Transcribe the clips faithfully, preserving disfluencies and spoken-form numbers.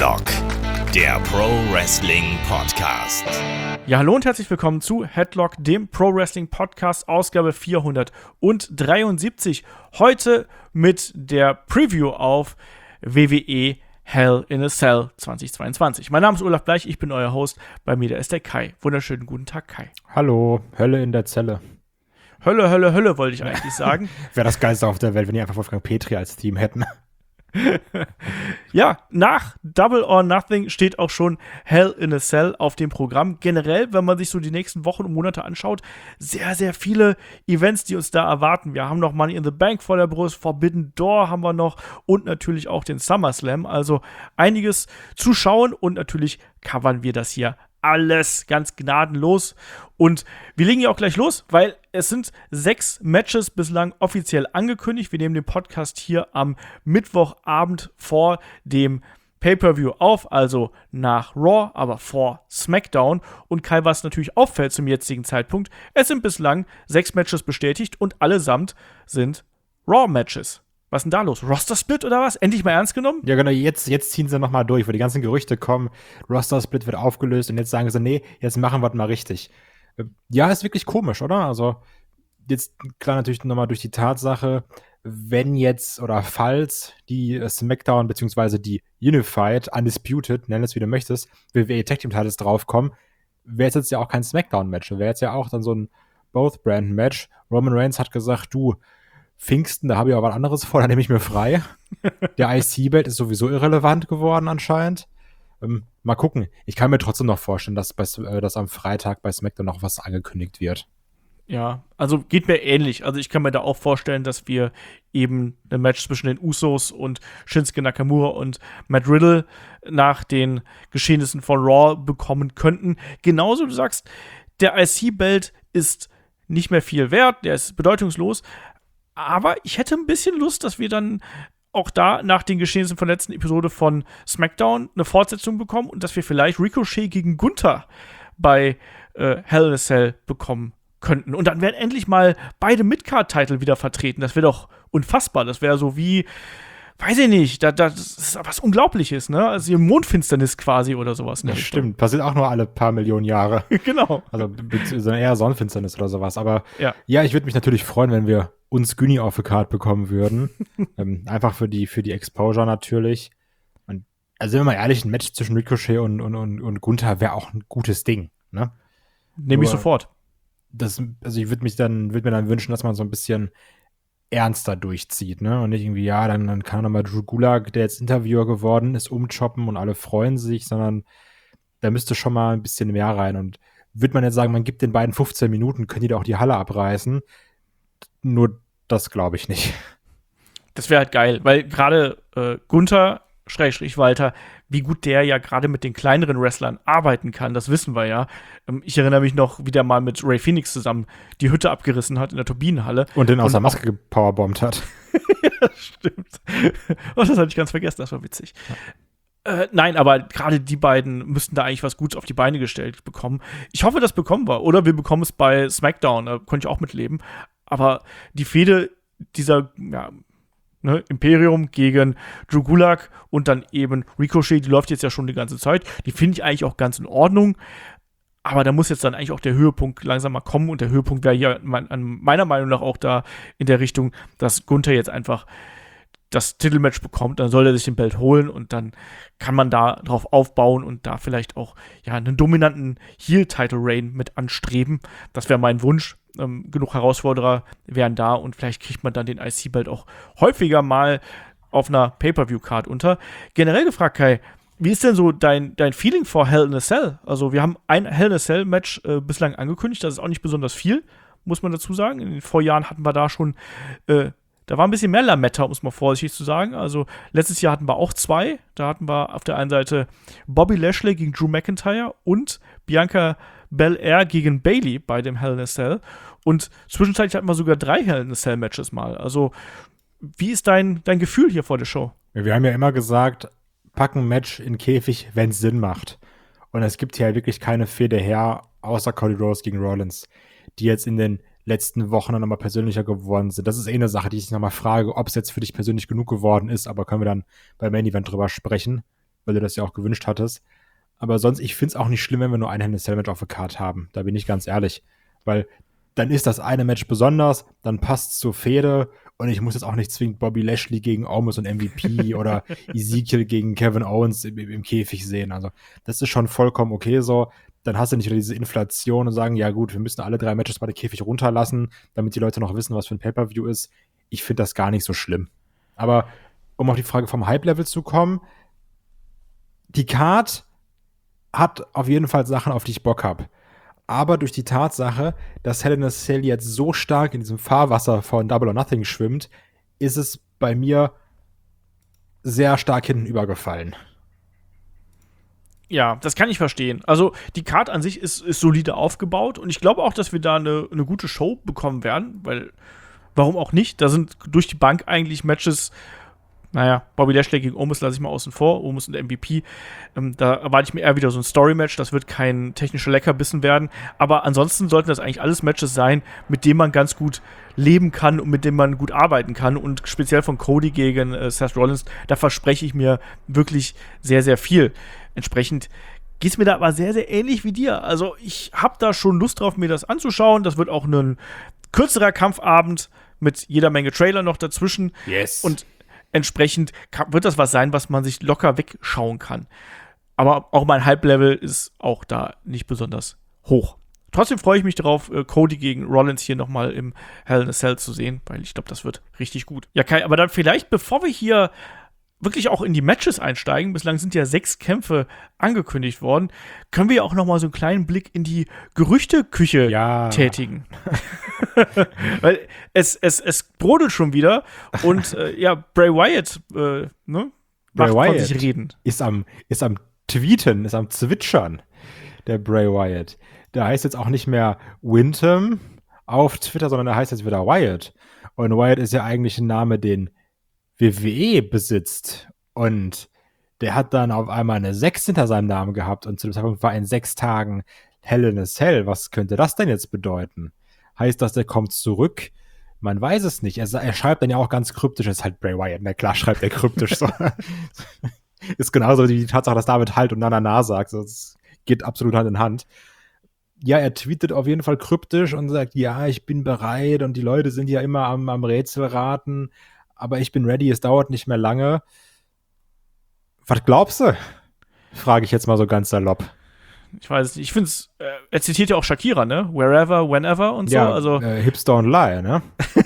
Headlock, der Pro Wrestling Podcast. Ja, hallo und herzlich willkommen zu Headlock, dem Pro Wrestling Podcast, Ausgabe vierhundertdreiundsiebzig. Heute mit der Preview auf W W E Hell in a Cell zweitausendzweiundzwanzig. Mein Name ist Olaf Bleich, ich bin euer Host. Bei mir, da ist der Kai. Wunderschönen guten Tag, Kai. Hallo, Hölle in der Zelle. Hölle, Hölle, Hölle, wollte ich eigentlich sagen. Wäre das Geilste auf der Welt, wenn die einfach Wolfgang Petri als Team hätten. Ja, nach Double or Nothing steht auch schon Hell in a Cell auf dem Programm. Generell, wenn man sich so die nächsten Wochen und Monate anschaut, sehr, sehr viele Events, die uns da erwarten. Wir haben noch Money in the Bank vor der Brust, Forbidden Door haben wir noch und natürlich auch den SummerSlam. Also einiges zu schauen und natürlich covern wir das hier alles ganz gnadenlos. Und wir legen ja auch gleich los, weil es sind sechs Matches bislang offiziell angekündigt. Wir nehmen den Podcast hier am Mittwochabend vor dem Pay-Per-View auf, also nach Raw, aber vor SmackDown. Und Kai, was natürlich auffällt zum jetzigen Zeitpunkt, es sind bislang sechs Matches bestätigt und allesamt sind Raw-Matches. Was ist denn da los? Roster-Split oder was? Endlich mal ernst genommen? Ja, genau, jetzt, jetzt ziehen sie nochmal durch, wo die ganzen Gerüchte kommen, Roster-Split wird aufgelöst und jetzt sagen sie, nee, jetzt machen wir es mal richtig. Ja, ist wirklich komisch, oder? Also, jetzt klar natürlich nochmal durch die Tatsache, wenn jetzt oder falls die SmackDown bzw. die Unified, Undisputed, nenn es wie du möchtest, W W E Tag Team Titles draufkommen, wäre es jetzt ja auch kein SmackDown-Match, wäre jetzt ja auch dann so ein Both-Brand-Match. Roman Reigns hat gesagt, du, Pfingsten, da habe ich aber was anderes vor, da nehme ich mir frei. Der I C-Belt ist sowieso irrelevant geworden anscheinend. Ähm, mal gucken. Ich kann mir trotzdem noch vorstellen, dass, bei, äh, dass am Freitag bei SmackDown noch was angekündigt wird. Ja, also geht mir ähnlich. Also ich kann mir da auch vorstellen, dass wir eben ein Match zwischen den Usos und Shinsuke Nakamura und Matt Riddle nach den Geschehnissen von Raw bekommen könnten. Genauso, du sagst, der I C-Belt ist nicht mehr viel wert, der ist bedeutungslos. Aber ich hätte ein bisschen Lust, dass wir dann auch da nach den Geschehnissen von der letzten Episode von SmackDown eine Fortsetzung bekommen und dass wir vielleicht Ricochet gegen Gunther bei äh, Hell in a Cell bekommen könnten. Und dann werden endlich mal beide Midcard-Titel wieder vertreten. Das wäre doch unfassbar. Das wäre so wie, weiß ich nicht, da, da, das ist was Unglaubliches, ne? Also die Mondfinsternis quasi oder sowas. Das stimmt. Passiert auch nur alle paar Millionen Jahre. Genau. Also eher Sonnenfinsternis oder sowas. Aber ja, ja ich würde mich natürlich freuen, wenn wir uns Günni auf the Card bekommen würden. ähm, einfach für die, für die Exposure natürlich. Und, also wenn wir mal ehrlich, ein Match zwischen Ricochet und, und, und, und Gunther wäre auch ein gutes Ding, ne? Nehme ich sofort. Das, also ich würde mich dann, würde mir dann wünschen, dass man so ein bisschen ernster durchzieht, ne? Und nicht irgendwie, ja, dann, dann kann nochmal Drew Gulak, der jetzt Interviewer geworden ist, umchoppen und alle freuen sich, sondern da müsste schon mal ein bisschen mehr rein. Und würde man jetzt sagen, man gibt den beiden fünfzehn Minuten, können die da auch die Halle abreißen. Nur das glaube ich nicht. Das wäre halt geil, weil gerade äh, Gunther, Schrägstrich Walter, wie gut der ja gerade mit den kleineren Wrestlern arbeiten kann, das wissen wir ja. Ähm, ich erinnere mich noch, wie der mal mit Ray Phoenix zusammen die Hütte abgerissen hat in der Turbinenhalle. Und den aus der Maske gepowerbombt hat. Ja, stimmt. Und das hatte ich ganz vergessen, das war witzig. Ja. Äh, nein, aber gerade die beiden müssten da eigentlich was Gutes auf die Beine gestellt bekommen. Ich hoffe, das bekommen wir. Oder wir bekommen es bei SmackDown, da konnte ich auch mitleben. Aber die Fehde dieser, ja, ne, Imperium gegen Drew Gulak und dann eben Ricochet, die läuft jetzt ja schon die ganze Zeit. Die finde ich eigentlich auch ganz in Ordnung. Aber da muss jetzt dann eigentlich auch der Höhepunkt langsam mal kommen. Und der Höhepunkt wäre hier meiner Meinung nach auch da in der Richtung, dass Gunther jetzt einfach das Titelmatch bekommt. Dann soll er sich den Belt holen und dann kann man da drauf aufbauen und da vielleicht auch ja einen dominanten Heel-Title-Reign mit anstreben. Das wäre mein Wunsch. Ähm, genug Herausforderer wären da und vielleicht kriegt man dann den I C-Belt auch häufiger mal auf einer Pay-Per-View-Card unter. Generell gefragt, Kai, wie ist denn so dein, dein Feeling vor Hell in a Cell? Also wir haben ein Hell in a Cell-Match äh, bislang angekündigt, das ist auch nicht besonders viel, muss man dazu sagen. In den Vorjahren hatten wir da schon, äh, da war ein bisschen mehr Lametta, um es mal vorsichtig zu sagen. Also letztes Jahr hatten wir auch zwei. Da hatten wir auf der einen Seite Bobby Lashley gegen Drew McIntyre und Bianca Belair gegen Bayley bei dem Hell in a Cell. Und zwischenzeitlich hatten wir sogar drei Hell in a Cell Matches mal. Also, wie ist dein, dein Gefühl hier vor der Show? Wir haben ja immer gesagt, pack ein Match in den Käfig, wenn es Sinn macht. Und es gibt hier halt wirklich keine Fehde her, außer Cody Rhodes gegen Rollins, die jetzt in den letzten Wochen dann nochmal persönlicher geworden sind. Das ist eh eine Sache, die ich nochmal frage, ob es jetzt für dich persönlich genug geworden ist, aber können wir dann beim Main Event drüber sprechen. weil du das ja auch gewünscht hattest. Aber sonst, ich finde es auch nicht schlimm, wenn wir nur ein Hell in a Cell Match auf der Card haben. Da bin ich ganz ehrlich. Weil dann ist das eine Match besonders, dann passt es zur Fehde und ich muss jetzt auch nicht zwingend Bobby Lashley gegen Omos und M V P oder Ezekiel gegen Kevin Owens im, im Käfig sehen. Also das ist schon vollkommen okay so. Dann hast du nicht wieder diese Inflation und sagen, ja gut, wir müssen alle drei Matches bei der Käfig runterlassen, damit die Leute noch wissen, was für ein Pay-Per-View ist. Ich finde das gar nicht so schlimm. Aber um auf die Frage vom Hype-Level zu kommen, die Card hat auf jeden Fall Sachen, auf die ich Bock habe. Aber durch die Tatsache, dass Hell in a Cell jetzt so stark in diesem Fahrwasser von Double or Nothing schwimmt, ist es bei mir sehr stark hinten übergefallen. Ja, das kann ich verstehen. Also die Card an sich ist, ist solide aufgebaut und ich glaube auch, dass wir da eine, eine gute Show bekommen werden, weil warum auch nicht? Da sind durch die Bank eigentlich Matches. Naja, Bobby Lashley gegen Omos lasse ich mal außen vor, Omos und M V P. Ähm, da erwarte ich mir eher wieder so ein Story-Match, das wird kein technischer Leckerbissen werden. Aber ansonsten sollten das eigentlich alles Matches sein, mit denen man ganz gut leben kann und mit denen man gut arbeiten kann. Und speziell von Cody gegen äh, Seth Rollins, da verspreche ich mir wirklich sehr, sehr viel. Entsprechend geht es mir da aber sehr, sehr ähnlich wie dir. Also ich habe da schon Lust drauf, mir das anzuschauen. Das wird auch ein kürzerer Kampfabend mit jeder Menge Trailer noch dazwischen. Yes. Und entsprechend wird das was sein, was man sich locker wegschauen kann. Aber auch mein Hype-Level ist auch da nicht besonders hoch. Trotzdem freue ich mich darauf, Cody gegen Rollins hier nochmal im Hell in a Cell zu sehen, weil ich glaube, das wird richtig gut. Ja, Kai, aber dann vielleicht, bevor wir hier wirklich auch in die Matches einsteigen, bislang sind ja sechs Kämpfe angekündigt worden, können wir ja auch nochmal so einen kleinen Blick in die Gerüchteküche ja. tätigen. Weil es, es, es brodelt schon wieder und äh, ja, Bray Wyatt äh, ne, macht Bray von Wyatt sich reden. Ist am, ist am Tweeten, ist am Zwitschern, der Bray Wyatt. Der heißt jetzt auch nicht mehr Windham auf Twitter, sondern der heißt jetzt wieder Wyatt. Und Wyatt ist ja eigentlich ein Name, den W W E besitzt. Und der hat dann auf einmal eine sechs hinter seinem Namen gehabt und zu dem Zeitpunkt war in sechs Tagen Hell in a Cell. Was könnte das denn jetzt bedeuten? Heißt das, der kommt zurück? Man weiß es nicht. Er, er schreibt dann ja auch ganz kryptisch. Es ist halt Bray Wyatt. Na klar schreibt er kryptisch. So. Ist genauso wie die Tatsache, dass David halt und na na na sagt. Das geht absolut Hand in Hand. Ja, er tweetet auf jeden Fall kryptisch und sagt, ja, ich bin bereit und die Leute sind ja immer am, am Rätselraten, aber ich bin ready, es dauert nicht mehr lange. Was glaubst du? Frage ich jetzt mal so ganz salopp. Ich weiß es nicht. Ich finde es, äh, er zitiert ja auch Shakira, ne? Wherever, whenever und so. Ja, also äh, Hips don't lie, ne?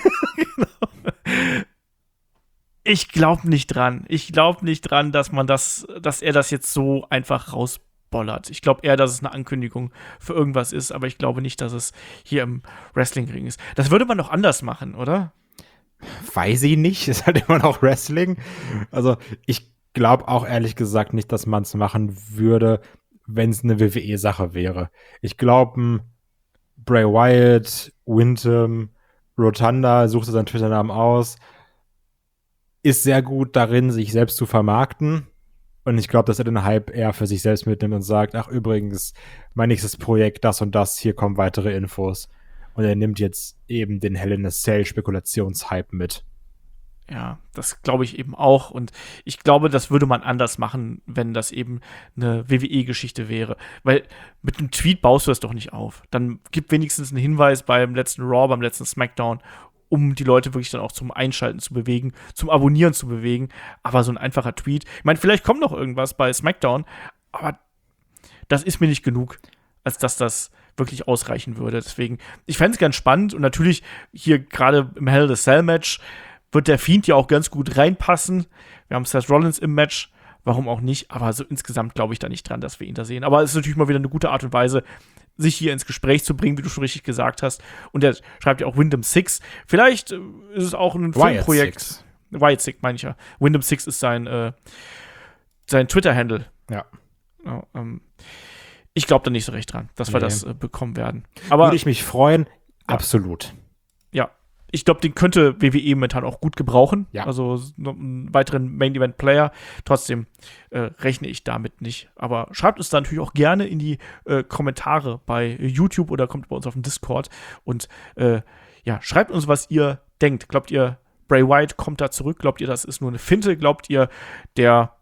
Genau. Ich glaube nicht dran. Ich glaube nicht dran, dass man das, dass er das jetzt so einfach rausbollert. Ich glaube eher, dass es eine Ankündigung für irgendwas ist, aber ich glaube nicht, dass es hier im Wrestling-Ring ist. Das würde man doch anders machen, oder? Weiß ich nicht. Ist halt immer noch Wrestling. Also, ich glaube auch ehrlich gesagt nicht, dass man es machen würde, wenn es eine W W E-Sache wäre. Ich glaube, Bray Wyatt, Windham, Rotunda, suchte seinen Twitter-Namen aus, ist sehr gut darin, sich selbst zu vermarkten. Und ich glaube, dass er den Hype eher für sich selbst mitnimmt und sagt, ach übrigens, mein nächstes Projekt, das und das, hier kommen weitere Infos. Und er nimmt jetzt eben den Hell in a Cell Spekulationshype mit. Ja, das glaube ich eben auch. Und ich glaube, das würde man anders machen, wenn das eben eine W W E-Geschichte wäre. Weil mit einem Tweet baust du das doch nicht auf. Dann gib wenigstens einen Hinweis beim letzten Raw, beim letzten SmackDown, um die Leute wirklich dann auch zum Einschalten zu bewegen, zum Abonnieren zu bewegen. Aber so ein einfacher Tweet. Ich meine, vielleicht kommt noch irgendwas bei SmackDown, aber das ist mir nicht genug, als dass das wirklich ausreichen würde. Deswegen, ich fände es ganz spannend. Und natürlich hier gerade im Hell in a Cell Match wird der Fiend ja auch ganz gut reinpassen. Wir haben Seth Rollins im Match. Warum auch nicht? Aber so insgesamt glaube ich da nicht dran, dass wir ihn da sehen. Aber es ist natürlich mal wieder eine gute Art und Weise, sich hier ins Gespräch zu bringen, wie du schon richtig gesagt hast. Und er schreibt ja auch Windham Six. Vielleicht äh, ist es auch ein Wyatt Filmprojekt. Six. Wyatt Six, meine ich ja. Windham Six ist sein, äh, sein Twitter-Handle. Ja. Ja, ähm, ich glaube da nicht so recht dran, dass wir Nee. das äh, bekommen werden. Aber Würde ich mich freuen? Absolut. ja, ich glaube, den könnte W W E momentan auch gut gebrauchen. Ja. Also noch einen weiteren Main-Event-Player. Trotzdem äh, rechne ich damit nicht. Aber schreibt uns da natürlich auch gerne in die äh, Kommentare bei YouTube oder kommt bei uns auf den Discord und äh, ja, schreibt uns, was ihr denkt. Glaubt ihr, Bray Wyatt kommt da zurück? Glaubt ihr, das ist nur eine Finte? Glaubt ihr, der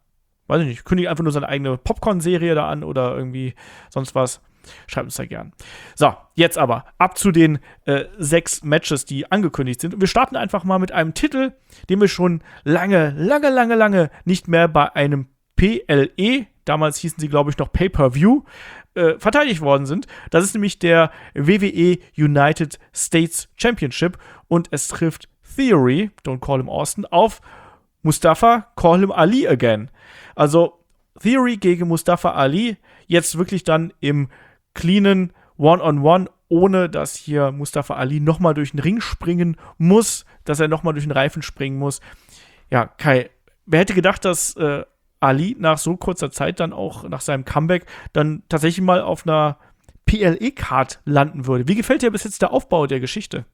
weiß ich nicht, kündigt einfach nur seine eigene Popcorn-Serie da an oder irgendwie sonst was. Schreibt uns da gern. So, jetzt aber ab zu den äh, sechs Matches, die angekündigt sind. Und wir starten einfach mal mit einem Titel, den wir schon lange, lange, lange, lange nicht mehr bei einem P L E, damals hießen sie, glaube ich, noch Pay-Per-View, äh, verteidigt worden sind. Das ist nämlich der W W E United States Championship und es trifft Theory, don't call him Austin, auf Mustafa, call him Ali again. Also Theory gegen Mustafa Ali, jetzt wirklich dann im cleanen One-on-One, ohne dass hier Mustafa Ali nochmal durch den Ring springen muss, dass er nochmal durch den Reifen springen muss. Ja, Kai, wer hätte gedacht, dass äh, Ali nach so kurzer Zeit dann auch nach seinem Comeback dann tatsächlich mal auf einer P L E-Card landen würde? Wie gefällt dir bis jetzt der Aufbau der Geschichte?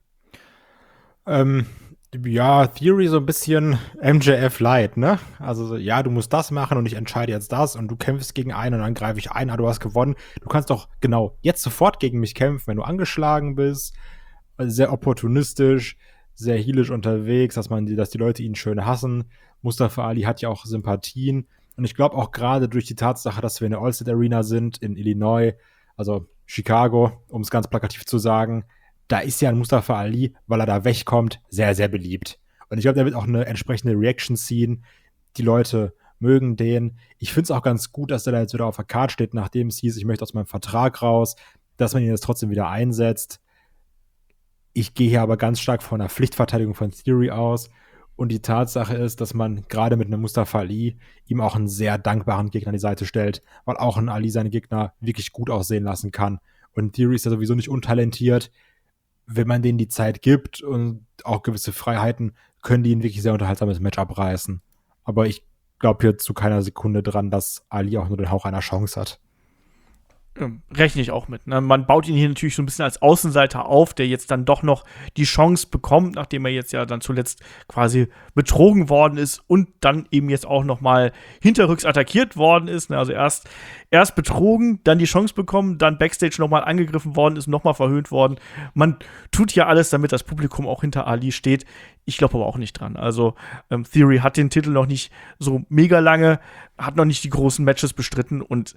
Ähm, ja, Theory so ein bisschen M J F Light, ne? Also, so, ja, du musst das machen und ich entscheide jetzt das und du kämpfst gegen einen und dann greife ich ein, ah, du hast gewonnen. Du kannst doch genau jetzt sofort gegen mich kämpfen, wenn du angeschlagen bist. Also sehr opportunistisch, sehr heelisch unterwegs, dass man die, dass die Leute ihn schön hassen. Mustafa Ali hat ja auch Sympathien. Und ich glaube auch gerade durch die Tatsache, dass wir in der Allstate Arena sind, in Illinois, also Chicago, um es ganz plakativ zu sagen, da ist ja ein Mustafa Ali, weil er da wegkommt, sehr, sehr beliebt. Und ich glaube, der wird auch eine entsprechende Reaction ziehen. Die Leute mögen den. Ich finde es auch ganz gut, dass der da jetzt wieder auf der Card steht, nachdem es hieß, ich möchte aus meinem Vertrag raus, dass man ihn jetzt trotzdem wieder einsetzt. Ich gehe hier aber ganz stark von einer Pflichtverteidigung von Theory aus. Und die Tatsache ist, dass man gerade mit einem Mustafa Ali ihm auch einen sehr dankbaren Gegner an die Seite stellt, weil auch ein Ali seine Gegner wirklich gut aussehen lassen kann. Und Theory ist ja sowieso nicht untalentiert. Wenn man denen die Zeit gibt und auch gewisse Freiheiten, können die ein wirklich sehr unterhaltsames Match abreißen. Aber ich glaube hier zu keiner Sekunde dran, dass Ali auch nur den Hauch einer Chance hat. Rechne ich auch mit. Ne? Man baut ihn hier natürlich so ein bisschen als Außenseiter auf, der jetzt dann doch noch die Chance bekommt, nachdem er jetzt ja dann zuletzt quasi betrogen worden ist und dann eben jetzt auch noch mal hinterrücks attackiert worden ist. Ne? Also erst, erst betrogen, dann die Chance bekommen, dann Backstage noch mal angegriffen worden ist, noch mal verhöhnt worden. Man tut ja alles, damit das Publikum auch hinter Ali steht. Ich glaube aber auch nicht dran. Also ähm, Theory hat den Titel noch nicht so mega lange, hat noch nicht die großen Matches bestritten und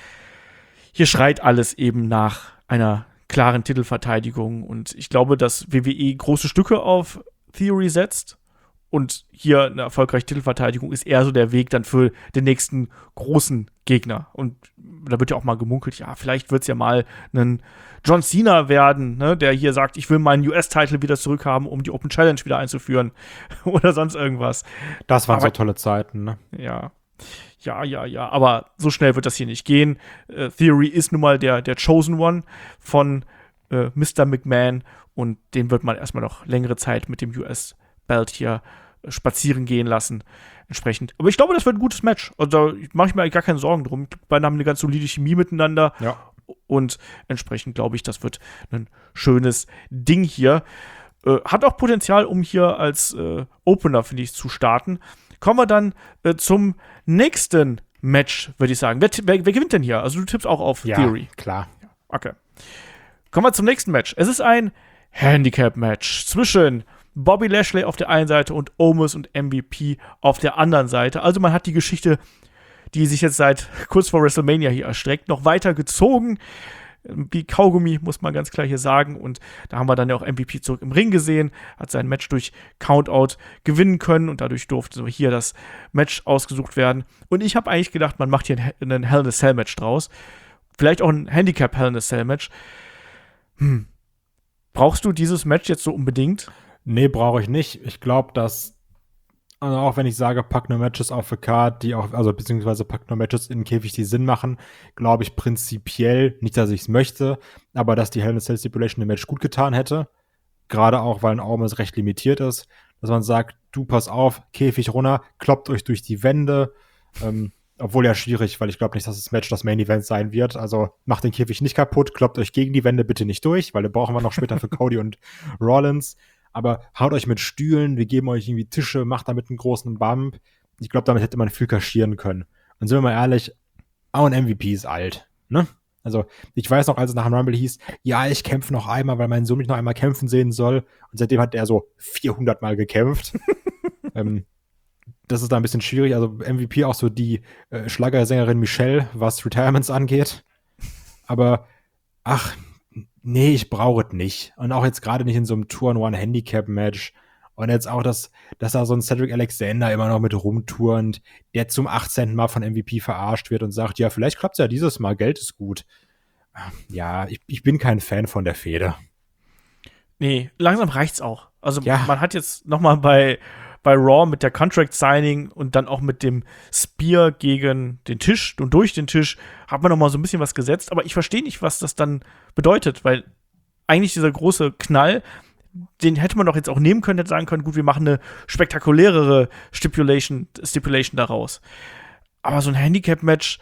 hier schreit alles eben nach einer klaren Titelverteidigung. Und ich glaube, dass W W E große Stücke auf Theory setzt. Und hier eine erfolgreiche Titelverteidigung ist eher so der Weg dann für den nächsten großen Gegner. Und da wird ja auch mal gemunkelt, ja, vielleicht wird es ja mal ein John Cena werden, ne, der hier sagt, ich will meinen U S-Titel wieder zurückhaben, um die Open Challenge wieder einzuführen. Oder sonst irgendwas. Das waren Aber, so tolle Zeiten, ne? Ja. Ja, ja, ja, aber so schnell wird das hier nicht gehen. Äh, Theory ist nun mal der, der Chosen One von äh, Mister McMahon und den wird man erstmal noch längere Zeit mit dem U S-Belt hier äh, spazieren gehen lassen. Entsprechend. Aber ich glaube, das wird ein gutes Match. Also da mache ich mir eigentlich gar keine Sorgen drum. Beide haben eine ganz solide Chemie miteinander. Ja. Und entsprechend glaube ich, das wird ein schönes Ding hier. Äh, hat auch Potenzial, um hier als äh, Opener, finde ich, zu starten. Kommen wir dann äh, zum nächsten Match, würde ich sagen. Wer, wer, wer gewinnt denn hier? Also du tippst auch auf Ja, Theory. klar. Okay. Kommen wir zum nächsten Match. Es ist ein Handicap-Match zwischen Bobby Lashley auf der einen Seite und Omos und M V P auf der anderen Seite. Also man hat die Geschichte, die sich jetzt seit kurz vor WrestleMania hier erstreckt, noch weiter gezogen. Wie Kaugummi, muss man ganz klar hier sagen. Und da haben wir dann ja auch M V P zurück im Ring gesehen, hat sein Match durch Countout gewinnen können und dadurch durfte so hier das Match ausgesucht werden. Und ich habe eigentlich gedacht, man macht hier ein, ein Hell in a Cell Match draus. Vielleicht auch ein Handicap Hell in a Cell Match. Hm. Brauchst du dieses Match jetzt so unbedingt? Nee, brauche ich nicht. Ich glaube, dass also auch wenn ich sage, pack nur Matches auf the Card, die auch, also beziehungsweise pack nur Matches in den Käfig, die Sinn machen, glaube ich prinzipiell, nicht, dass ich es möchte, aber dass die Hell in a Cell Stipulation dem Match gut getan hätte. Gerade auch, weil ein Aumes recht limitiert ist. Dass man sagt, du pass auf, Käfig runter, kloppt euch durch die Wände. Ähm, obwohl ja schwierig, weil ich glaube nicht, dass das Match das Main Event sein wird. Also macht den Käfig nicht kaputt, kloppt euch gegen die Wände bitte nicht durch, weil den brauchen wir noch später für Cody und Rollins. Aber haut euch mit Stühlen, wir geben euch irgendwie Tische, macht damit einen großen Bump. Ich glaube, damit hätte man viel kaschieren können. Und sind wir mal ehrlich, auch ein M V P ist alt, ne? Also, ich weiß noch, als es nach dem Rumble hieß, ja, ich kämpfe noch einmal, weil mein Sohn mich noch einmal kämpfen sehen soll. Und seitdem hat er so vierhundert Mal gekämpft. ähm, das ist da ein bisschen schwierig. Also M V P auch so die äh, Schlagersängerin Michelle, was Retirements angeht. Aber, ach, nee, ich brauche es nicht. Und auch jetzt gerade nicht in so einem Two-on-One-Handicap-Match. Und jetzt auch, dass, dass da so ein Cedric Alexander immer noch mit rumturnt, der zum achtzehnten Mal von M V P verarscht wird und sagt, ja, vielleicht klappt es ja dieses Mal, Geld ist gut. Ja, ich, ich bin kein Fan von der Fehde. Nee, langsam reicht's auch. Also Ja. man hat jetzt noch mal bei, bei Raw mit der Contract-Signing und dann auch mit dem Spear gegen den Tisch und durch den Tisch hat man noch mal so ein bisschen was gesetzt. Aber ich verstehe nicht, was das dann bedeutet, weil eigentlich dieser große Knall, den hätte man doch jetzt auch nehmen können, hätte sagen können, gut, wir machen eine spektakulärere Stipulation, Stipulation daraus. Aber so ein Handicap-Match,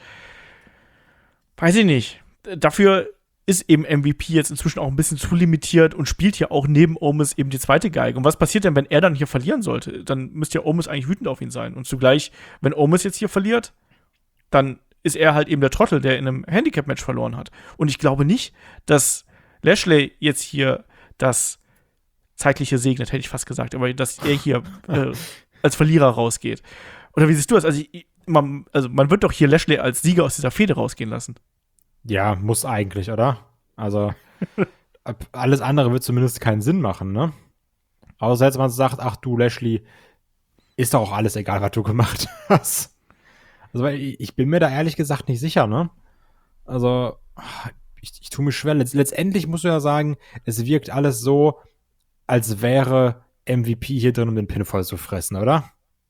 weiß ich nicht. Dafür ist eben M V P jetzt inzwischen auch ein bisschen zu limitiert und spielt ja auch neben Omos eben die zweite Geige. Und was passiert denn, wenn er dann hier verlieren sollte? Dann müsste ja Omos eigentlich wütend auf ihn sein. Und zugleich, wenn Omos jetzt hier verliert, dann ist er halt eben der Trottel, der in einem Handicap-Match verloren hat. Und ich glaube nicht, dass Lashley jetzt hier das Zeitliche segnet, hätte ich fast gesagt, aber dass er hier äh, als Verlierer rausgeht. Oder wie siehst du das? Also, ich, man, also man wird doch hier Lashley als Sieger aus dieser Fehde rausgehen lassen. Ja, muss eigentlich, oder? Also, alles andere wird zumindest keinen Sinn machen, ne? Außer jetzt man sagt, ach du, Lashley, ist doch auch alles egal, was du gemacht hast. Also, weil ich, ich bin mir da ehrlich gesagt nicht sicher, ne? Also, ich, ich tue mich schwer. Letzt, letztendlich musst du ja sagen, es wirkt alles so, als wäre M V P hier drin, um den Pinfall zu fressen, oder?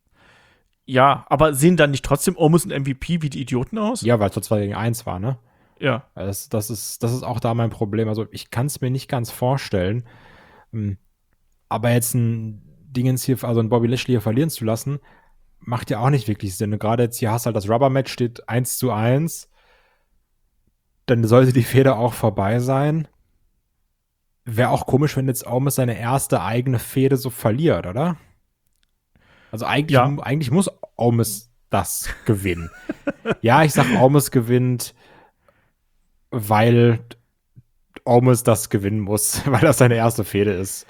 Ja, aber sehen dann nicht trotzdem Omos und M V P wie die Idioten aus? Ja, weil es so zwei gegen eins war, ne? Ja. Das, das, ist, das ist auch da mein Problem. Also ich kann es mir nicht ganz vorstellen. Aber jetzt ein Dingens hier, also ein Bobby Lashley hier verlieren zu lassen, macht ja auch nicht wirklich Sinn. Und gerade jetzt hier hast du halt das Rubber-Match, steht eins zu eins. Dann sollte die Fehde auch vorbei sein. Wäre auch komisch, wenn jetzt Omos seine erste eigene Fehde so verliert, oder? Also eigentlich, Ja. eigentlich muss Omos das gewinnen. Ja, ich sag, Omos gewinnt, weil Omos das gewinnen muss, weil das seine erste Fehde ist.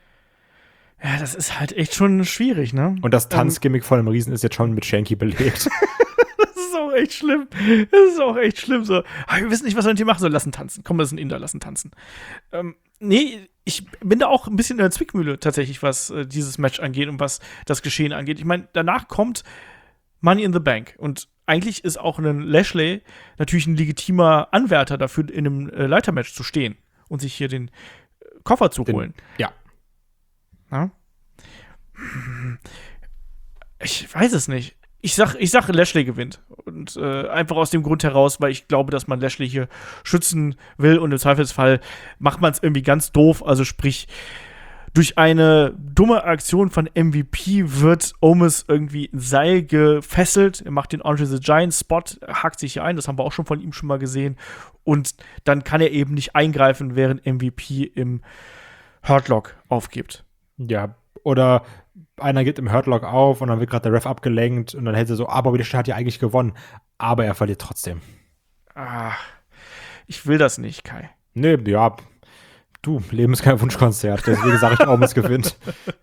Ja, das ist halt echt schon schwierig, ne? Und das Tanzgimmick von dem Riesen ist jetzt schon mit Shanky belegt. Das ist auch echt schlimm. Das ist auch echt schlimm. So, ah, wir wissen nicht, was wir mit dir machen sollen. Lassen tanzen. Komm, das ist ein Inder, lassen tanzen. Ähm, nee, ich bin da auch ein bisschen in der Zwickmühle tatsächlich, was äh, dieses Match angeht und was das Geschehen angeht. Ich meine, danach kommt Money in the Bank. Und eigentlich ist auch ein Lashley natürlich ein legitimer Anwärter dafür, in einem äh, Leitermatch zu stehen und sich hier den äh, Koffer zu Den- holen. Ja. Ja? Ich weiß es nicht. Ich sag, ich sag, Lashley gewinnt. Und äh, einfach aus dem Grund heraus, weil ich glaube, dass man Lashley hier schützen will und im Zweifelsfall macht man es irgendwie ganz doof. Also sprich, durch eine dumme Aktion von M V P wird Omos irgendwie in Seil gefesselt. Er macht den Andre the Giant Spot, hakt sich hier ein. Das haben wir auch schon von ihm schon mal gesehen. Und dann kann er eben nicht eingreifen, während M V P im Hurtlock aufgibt. Ja, oder einer geht im Hurtlock auf und dann wird gerade der Ref abgelenkt und dann hält er so, aber Lashley hat ja eigentlich gewonnen. Aber er verliert trotzdem. Ah, ich will das nicht, Kai. Nee, ja, du, Leben ist kein Wunschkonzert. Deswegen sage ich, Omos gewinnt.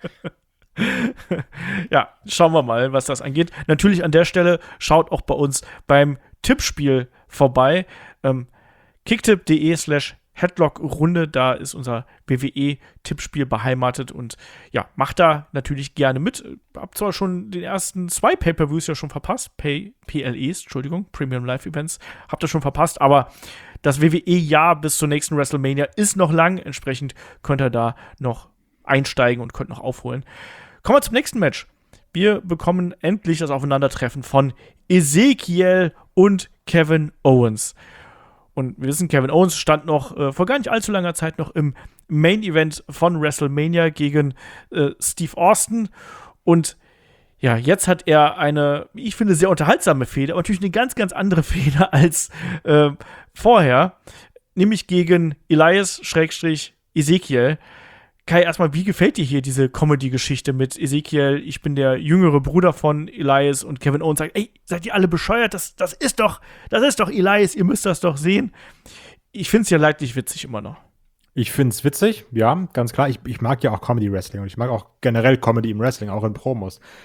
Ja, schauen wir mal, was das angeht. Natürlich an der Stelle schaut auch bei uns beim Tippspiel vorbei. Ähm, kicktipp.de slash Headlock-Runde, da ist unser B W E-Tippspiel beheimatet und ja, macht da natürlich gerne mit. Hab zwar schon den ersten zwei Pay-Per-Views ja schon verpasst, Pay, P L Es, Entschuldigung, Premium Live Events, habt ihr schon verpasst, aber das W W E-Jahr bis zur nächsten WrestleMania ist noch lang, entsprechend könnt ihr da noch einsteigen und könnt noch aufholen. Kommen wir zum nächsten Match. Wir bekommen endlich das Aufeinandertreffen von Ezekiel und Kevin Owens. Und wir wissen, Kevin Owens stand noch äh, vor gar nicht allzu langer Zeit noch im Main-Event von WrestleMania gegen äh, Steve Austin. Und ja, jetzt hat er eine, wie ich finde, sehr unterhaltsame Fehde, aber natürlich eine ganz, ganz andere Fehde als äh, vorher. Nämlich gegen Elias-Ezekiel. Kai, erstmal, wie gefällt dir hier diese Comedy-Geschichte mit Ezekiel? Ich bin der jüngere Bruder von Elias und Kevin Owens sagt, ey, seid ihr alle bescheuert? Das, das ist doch, das ist doch Elias, ihr müsst das doch sehen. Ich find's ja leidlich witzig immer noch. Ich find's witzig, ja, ganz klar. Ich, ich mag ja auch Comedy-Wrestling und ich mag auch generell Comedy im Wrestling, auch in Promos.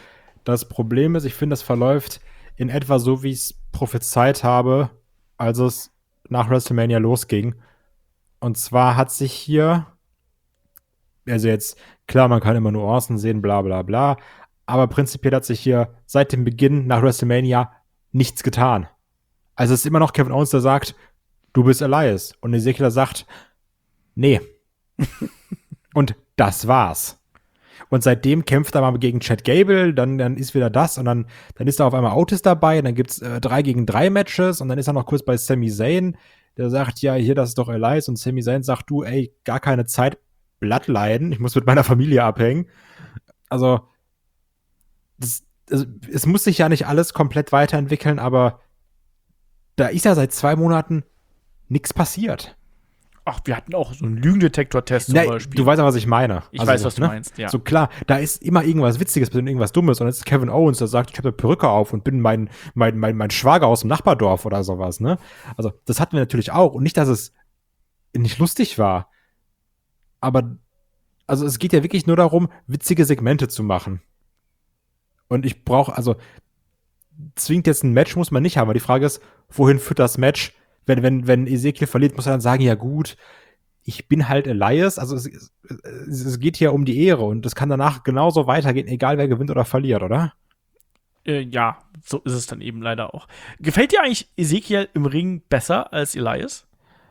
Das Problem ist, ich finde, das verläuft in etwa so, wie ich es prophezeit habe, als es nach WrestleMania losging. Und zwar hat sich hier, also jetzt, klar, man kann immer Nuancen sehen, bla bla bla, aber prinzipiell hat sich hier seit dem Beginn nach WrestleMania nichts getan. Also es ist immer noch Kevin Owens, der sagt, du bist Elias. Und Ezekiel sagt, nee. Und das war's. Und seitdem kämpft er mal gegen Chad Gable, dann, dann ist wieder das und dann, dann ist da auf einmal Otis dabei und dann gibt's äh, drei gegen drei Matches und dann ist er noch kurz bei Sami Zayn, der sagt, ja, hier, das ist doch Elias und Sami Zayn sagt, du, ey, gar keine Zeit, Blattleiden, ich muss mit meiner Familie abhängen. Also, das, also, es muss sich ja nicht alles komplett weiterentwickeln, aber da ist ja seit zwei Monaten nichts passiert. Ach, wir hatten auch so einen Lügendetektor-Test zum Nee, Beispiel. du weißt aber, was ich meine. Ich Also weiß, so, was du ne? meinst, ja. So klar, da ist immer irgendwas Witziges, irgendwas Dummes und jetzt ist Kevin Owens, der sagt, ich habe eine Perücke auf und bin mein, mein, mein, mein Schwager aus dem Nachbardorf oder sowas, ne? Also, das hatten wir natürlich auch. Und nicht, dass es nicht lustig war. Aber, also, es geht ja wirklich nur darum, witzige Segmente zu machen. Und ich brauche, also, zwingend jetzt ein Match muss man nicht haben, aber die Frage ist, wohin führt das Match? Wenn, wenn, wenn Ezekiel verliert, muss er dann sagen, ja gut, ich bin halt Elias, also es, es, es geht hier um die Ehre und das kann danach genauso weitergehen, egal wer gewinnt oder verliert, oder? Äh, ja, so ist es dann eben leider auch. Gefällt dir eigentlich Ezekiel im Ring besser als Elias?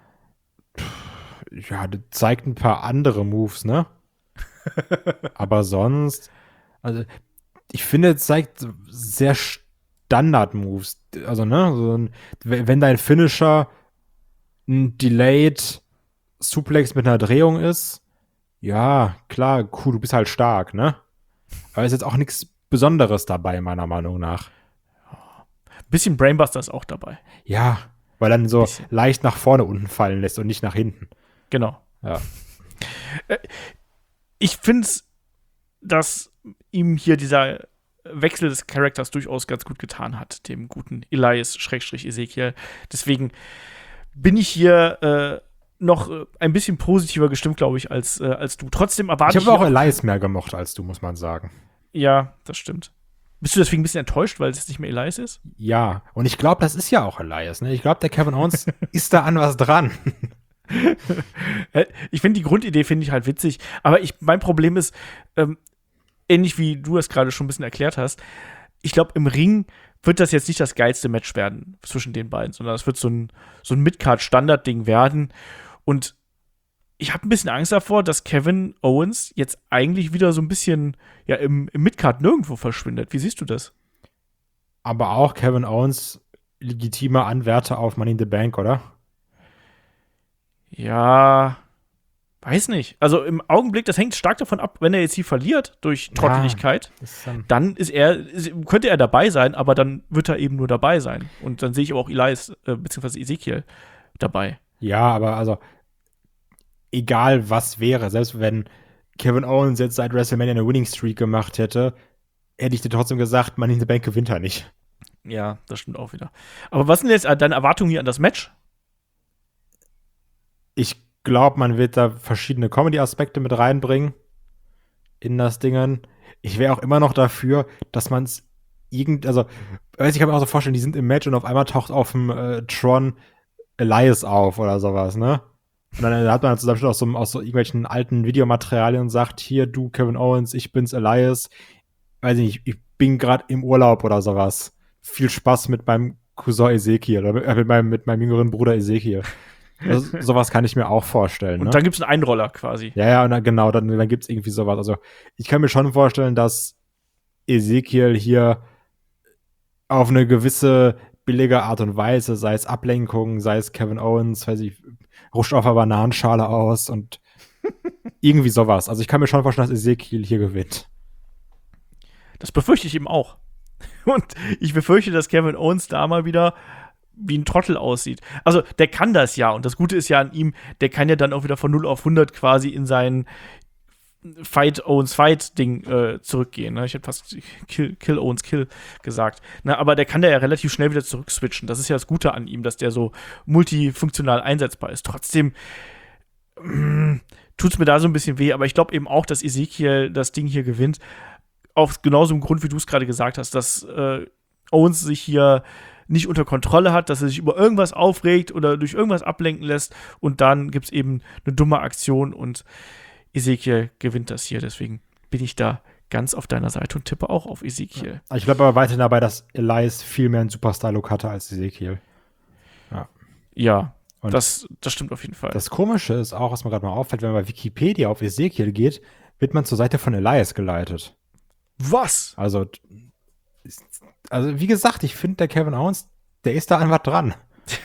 Ja, das zeigt ein paar andere Moves, ne? Aber sonst, also ich finde, es zeigt sehr Standard-Moves. Also, ne, so ein, wenn dein Finisher ein Delayed Suplex mit einer Drehung ist, ja, klar, cool, du bist halt stark, ne? Aber ist jetzt auch nichts Besonderes dabei, meiner Meinung nach. Bisschen Brainbuster ist auch dabei. Ja, weil dann so Bisschen. leicht nach vorne unten fallen lässt und nicht nach hinten. Genau. Ja. Ich finde es, dass ihm hier dieser Wechsel des Charakters durchaus ganz gut getan hat, dem guten Elias-Ezekiel. Deswegen bin ich hier äh, noch äh, ein bisschen positiver gestimmt, glaube ich, als, äh, als du. Trotzdem erwarte Ich ich. habe auch hier Elias mehr gemocht als du, muss man sagen. Ja, das stimmt. Bist du deswegen ein bisschen enttäuscht, weil es jetzt nicht mehr Elias ist? Ja, und ich glaube, das ist ja auch Elias, ne? Ich glaube, der Kevin Owens ist da an was dran. Ich finde die Grundidee finde ich halt witzig, aber ich, mein Problem ist, ähm, ähnlich wie du es gerade schon ein bisschen erklärt hast, ich glaube, im Ring wird das jetzt nicht das geilste Match werden zwischen den beiden, sondern es wird so ein, so ein Mid-Card-Standard-Ding werden. Und ich habe ein bisschen Angst davor, dass Kevin Owens jetzt eigentlich wieder so ein bisschen ja, im, im Mid-Card nirgendwo verschwindet. Wie siehst du das? Aber auch Kevin Owens legitimer Anwärter auf Money in the Bank, oder? Ja, weiß nicht. Also im Augenblick, das hängt stark davon ab, wenn er jetzt hier verliert durch Trotteligkeit, Ist dann dann ist er, ist, könnte er dabei sein, aber dann wird er eben nur dabei sein. Und dann sehe ich aber auch Elias äh, bzw. Ezekiel dabei. Ja, aber also egal was wäre, selbst wenn Kevin Owens jetzt seit WrestleMania eine Winning Streak gemacht hätte, hätte ich dir trotzdem gesagt, Money in the Bank gewinnt er nicht. Ja, das stimmt auch wieder. Aber was sind jetzt deine Erwartungen hier an das Match? Ich glaube, man wird da verschiedene Comedy-Aspekte mit reinbringen in das Dingen. Ich wäre auch immer noch dafür, dass man es irgend, also, weiß ich, kann mir auch so vorstellen, die sind im Match und auf einmal taucht auf dem äh, Tron Elias auf oder sowas, ne? Und dann hat man zusammen aus so, aus so irgendwelchen alten Videomaterialien und sagt, hier, du, Kevin Owens, ich bin's, Elias. Weiß ich nicht, ich bin gerade im Urlaub oder sowas. Viel Spaß mit meinem Cousin Ezekiel oder mit, äh, mit, meinem, mit meinem jüngeren Bruder Ezekiel. Also, sowas kann ich mir auch vorstellen. Und ne? dann gibt es einen Einroller quasi. Ja, ja, und dann, genau, dann, dann gibt es irgendwie sowas. Also, ich kann mir schon vorstellen, dass Ezekiel hier auf eine gewisse billige Art und Weise, sei es Ablenkung, sei es Kevin Owens, weiß ich, rutscht auf einer Bananenschale aus und irgendwie sowas. Also, ich kann mir schon vorstellen, dass Ezekiel hier gewinnt. Das befürchte ich eben auch. Und ich befürchte, dass Kevin Owens da mal wieder wie ein Trottel aussieht. Also, der kann das ja. Und das Gute ist ja an ihm, der kann ja dann auch wieder von null auf hundert quasi in sein Fight Owens Fight Ding äh, zurückgehen. Ne? Ich hätte fast Kill, Kill Owens Kill gesagt. Ne? Aber der kann da ja relativ schnell wieder zurückswitchen. Das ist ja das Gute an ihm, dass der so multifunktional einsetzbar ist. Trotzdem mm, tut's mir da so ein bisschen weh. Aber ich glaube eben auch, dass Ezekiel das Ding hier gewinnt. aus genauso einem Grund, wie du es gerade gesagt hast, dass äh, Owens sich hier nicht unter Kontrolle hat, dass er sich über irgendwas aufregt oder durch irgendwas ablenken lässt und dann gibt es eben eine dumme Aktion und Ezekiel gewinnt das hier. Deswegen bin ich da ganz auf deiner Seite und tippe auch auf Ezekiel. Ja. Ich bleibe aber weiterhin dabei, dass Elias viel mehr einen Superstar-Look hatte als Ezekiel. Ja. Ja, und das, das stimmt auf jeden Fall. Das Komische ist auch, was mir gerade mal auffällt, wenn man bei Wikipedia auf Ezekiel geht, wird man zur Seite von Elias geleitet. Was? Also, also wie gesagt, ich finde, der Kevin Owens, der ist da einfach dran.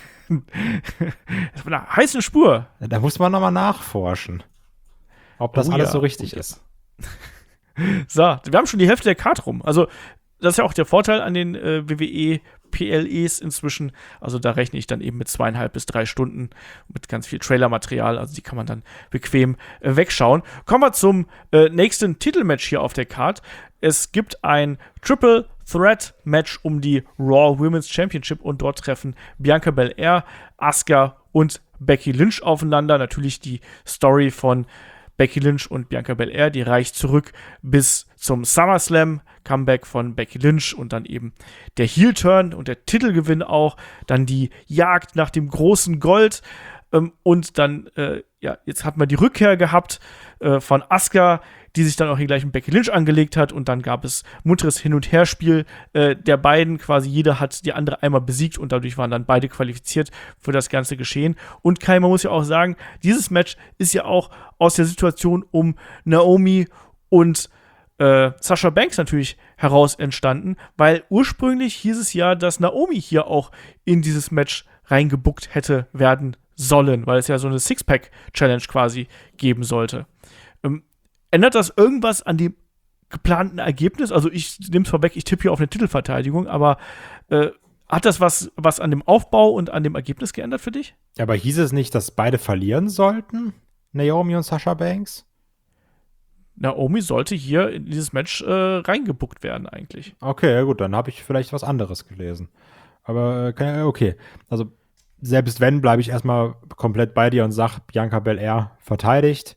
Das war eine heiße Spur. Da muss man nochmal nachforschen, ob das oh alles ja, so richtig oh ja. ist. So, wir haben schon die Hälfte der Card rum. Also, das ist ja auch der Vorteil an den äh, W W E P L Es inzwischen. Also, da rechne ich dann eben mit zweieinhalb bis drei Stunden mit ganz viel Trailermaterial. Also, die kann man dann bequem äh, wegschauen. Kommen wir zum äh, nächsten Titelmatch hier auf der Card. Es gibt ein Triple Threat Match um die Raw Women's Championship und dort treffen Bianca Belair, Asuka und Becky Lynch aufeinander. Natürlich die Story von Becky Lynch und Bianca Belair, die reicht zurück bis zum SummerSlam, Comeback von Becky Lynch und dann eben der Heel-Turn und der Titelgewinn auch, dann die Jagd nach dem großen Gold ähm, und dann, äh, ja, jetzt hat man die Rückkehr gehabt äh, von Asuka, die sich dann auch hier gleich mit Becky Lynch angelegt hat und dann gab es munteres Hin- und Herspiel äh, der beiden, quasi jeder hat die andere einmal besiegt und dadurch waren dann beide qualifiziert für das ganze Geschehen. Und Kai, man muss ja auch sagen, dieses Match ist ja auch aus der Situation um Naomi und äh, Sasha Banks natürlich heraus entstanden, weil ursprünglich hieß es ja, dass Naomi hier auch in dieses Match reingebuckt hätte werden sollen, weil es ja so eine Sixpack-Challenge quasi geben sollte. Ähm, Ändert das irgendwas an dem geplanten Ergebnis? Also ich nehme es vorweg, ich tippe hier auf eine Titelverteidigung, aber äh, hat das was, was an dem Aufbau und an dem Ergebnis geändert für dich? Ja, aber hieß es nicht, dass beide verlieren sollten? Naomi und Sasha Banks? Naomi sollte hier in dieses Match äh, reingebuckt werden eigentlich. Okay, ja gut, dann habe ich vielleicht was anderes gelesen. Aber äh, okay, also selbst wenn, bleibe ich erstmal komplett bei dir und sage, Bianca Belair verteidigt.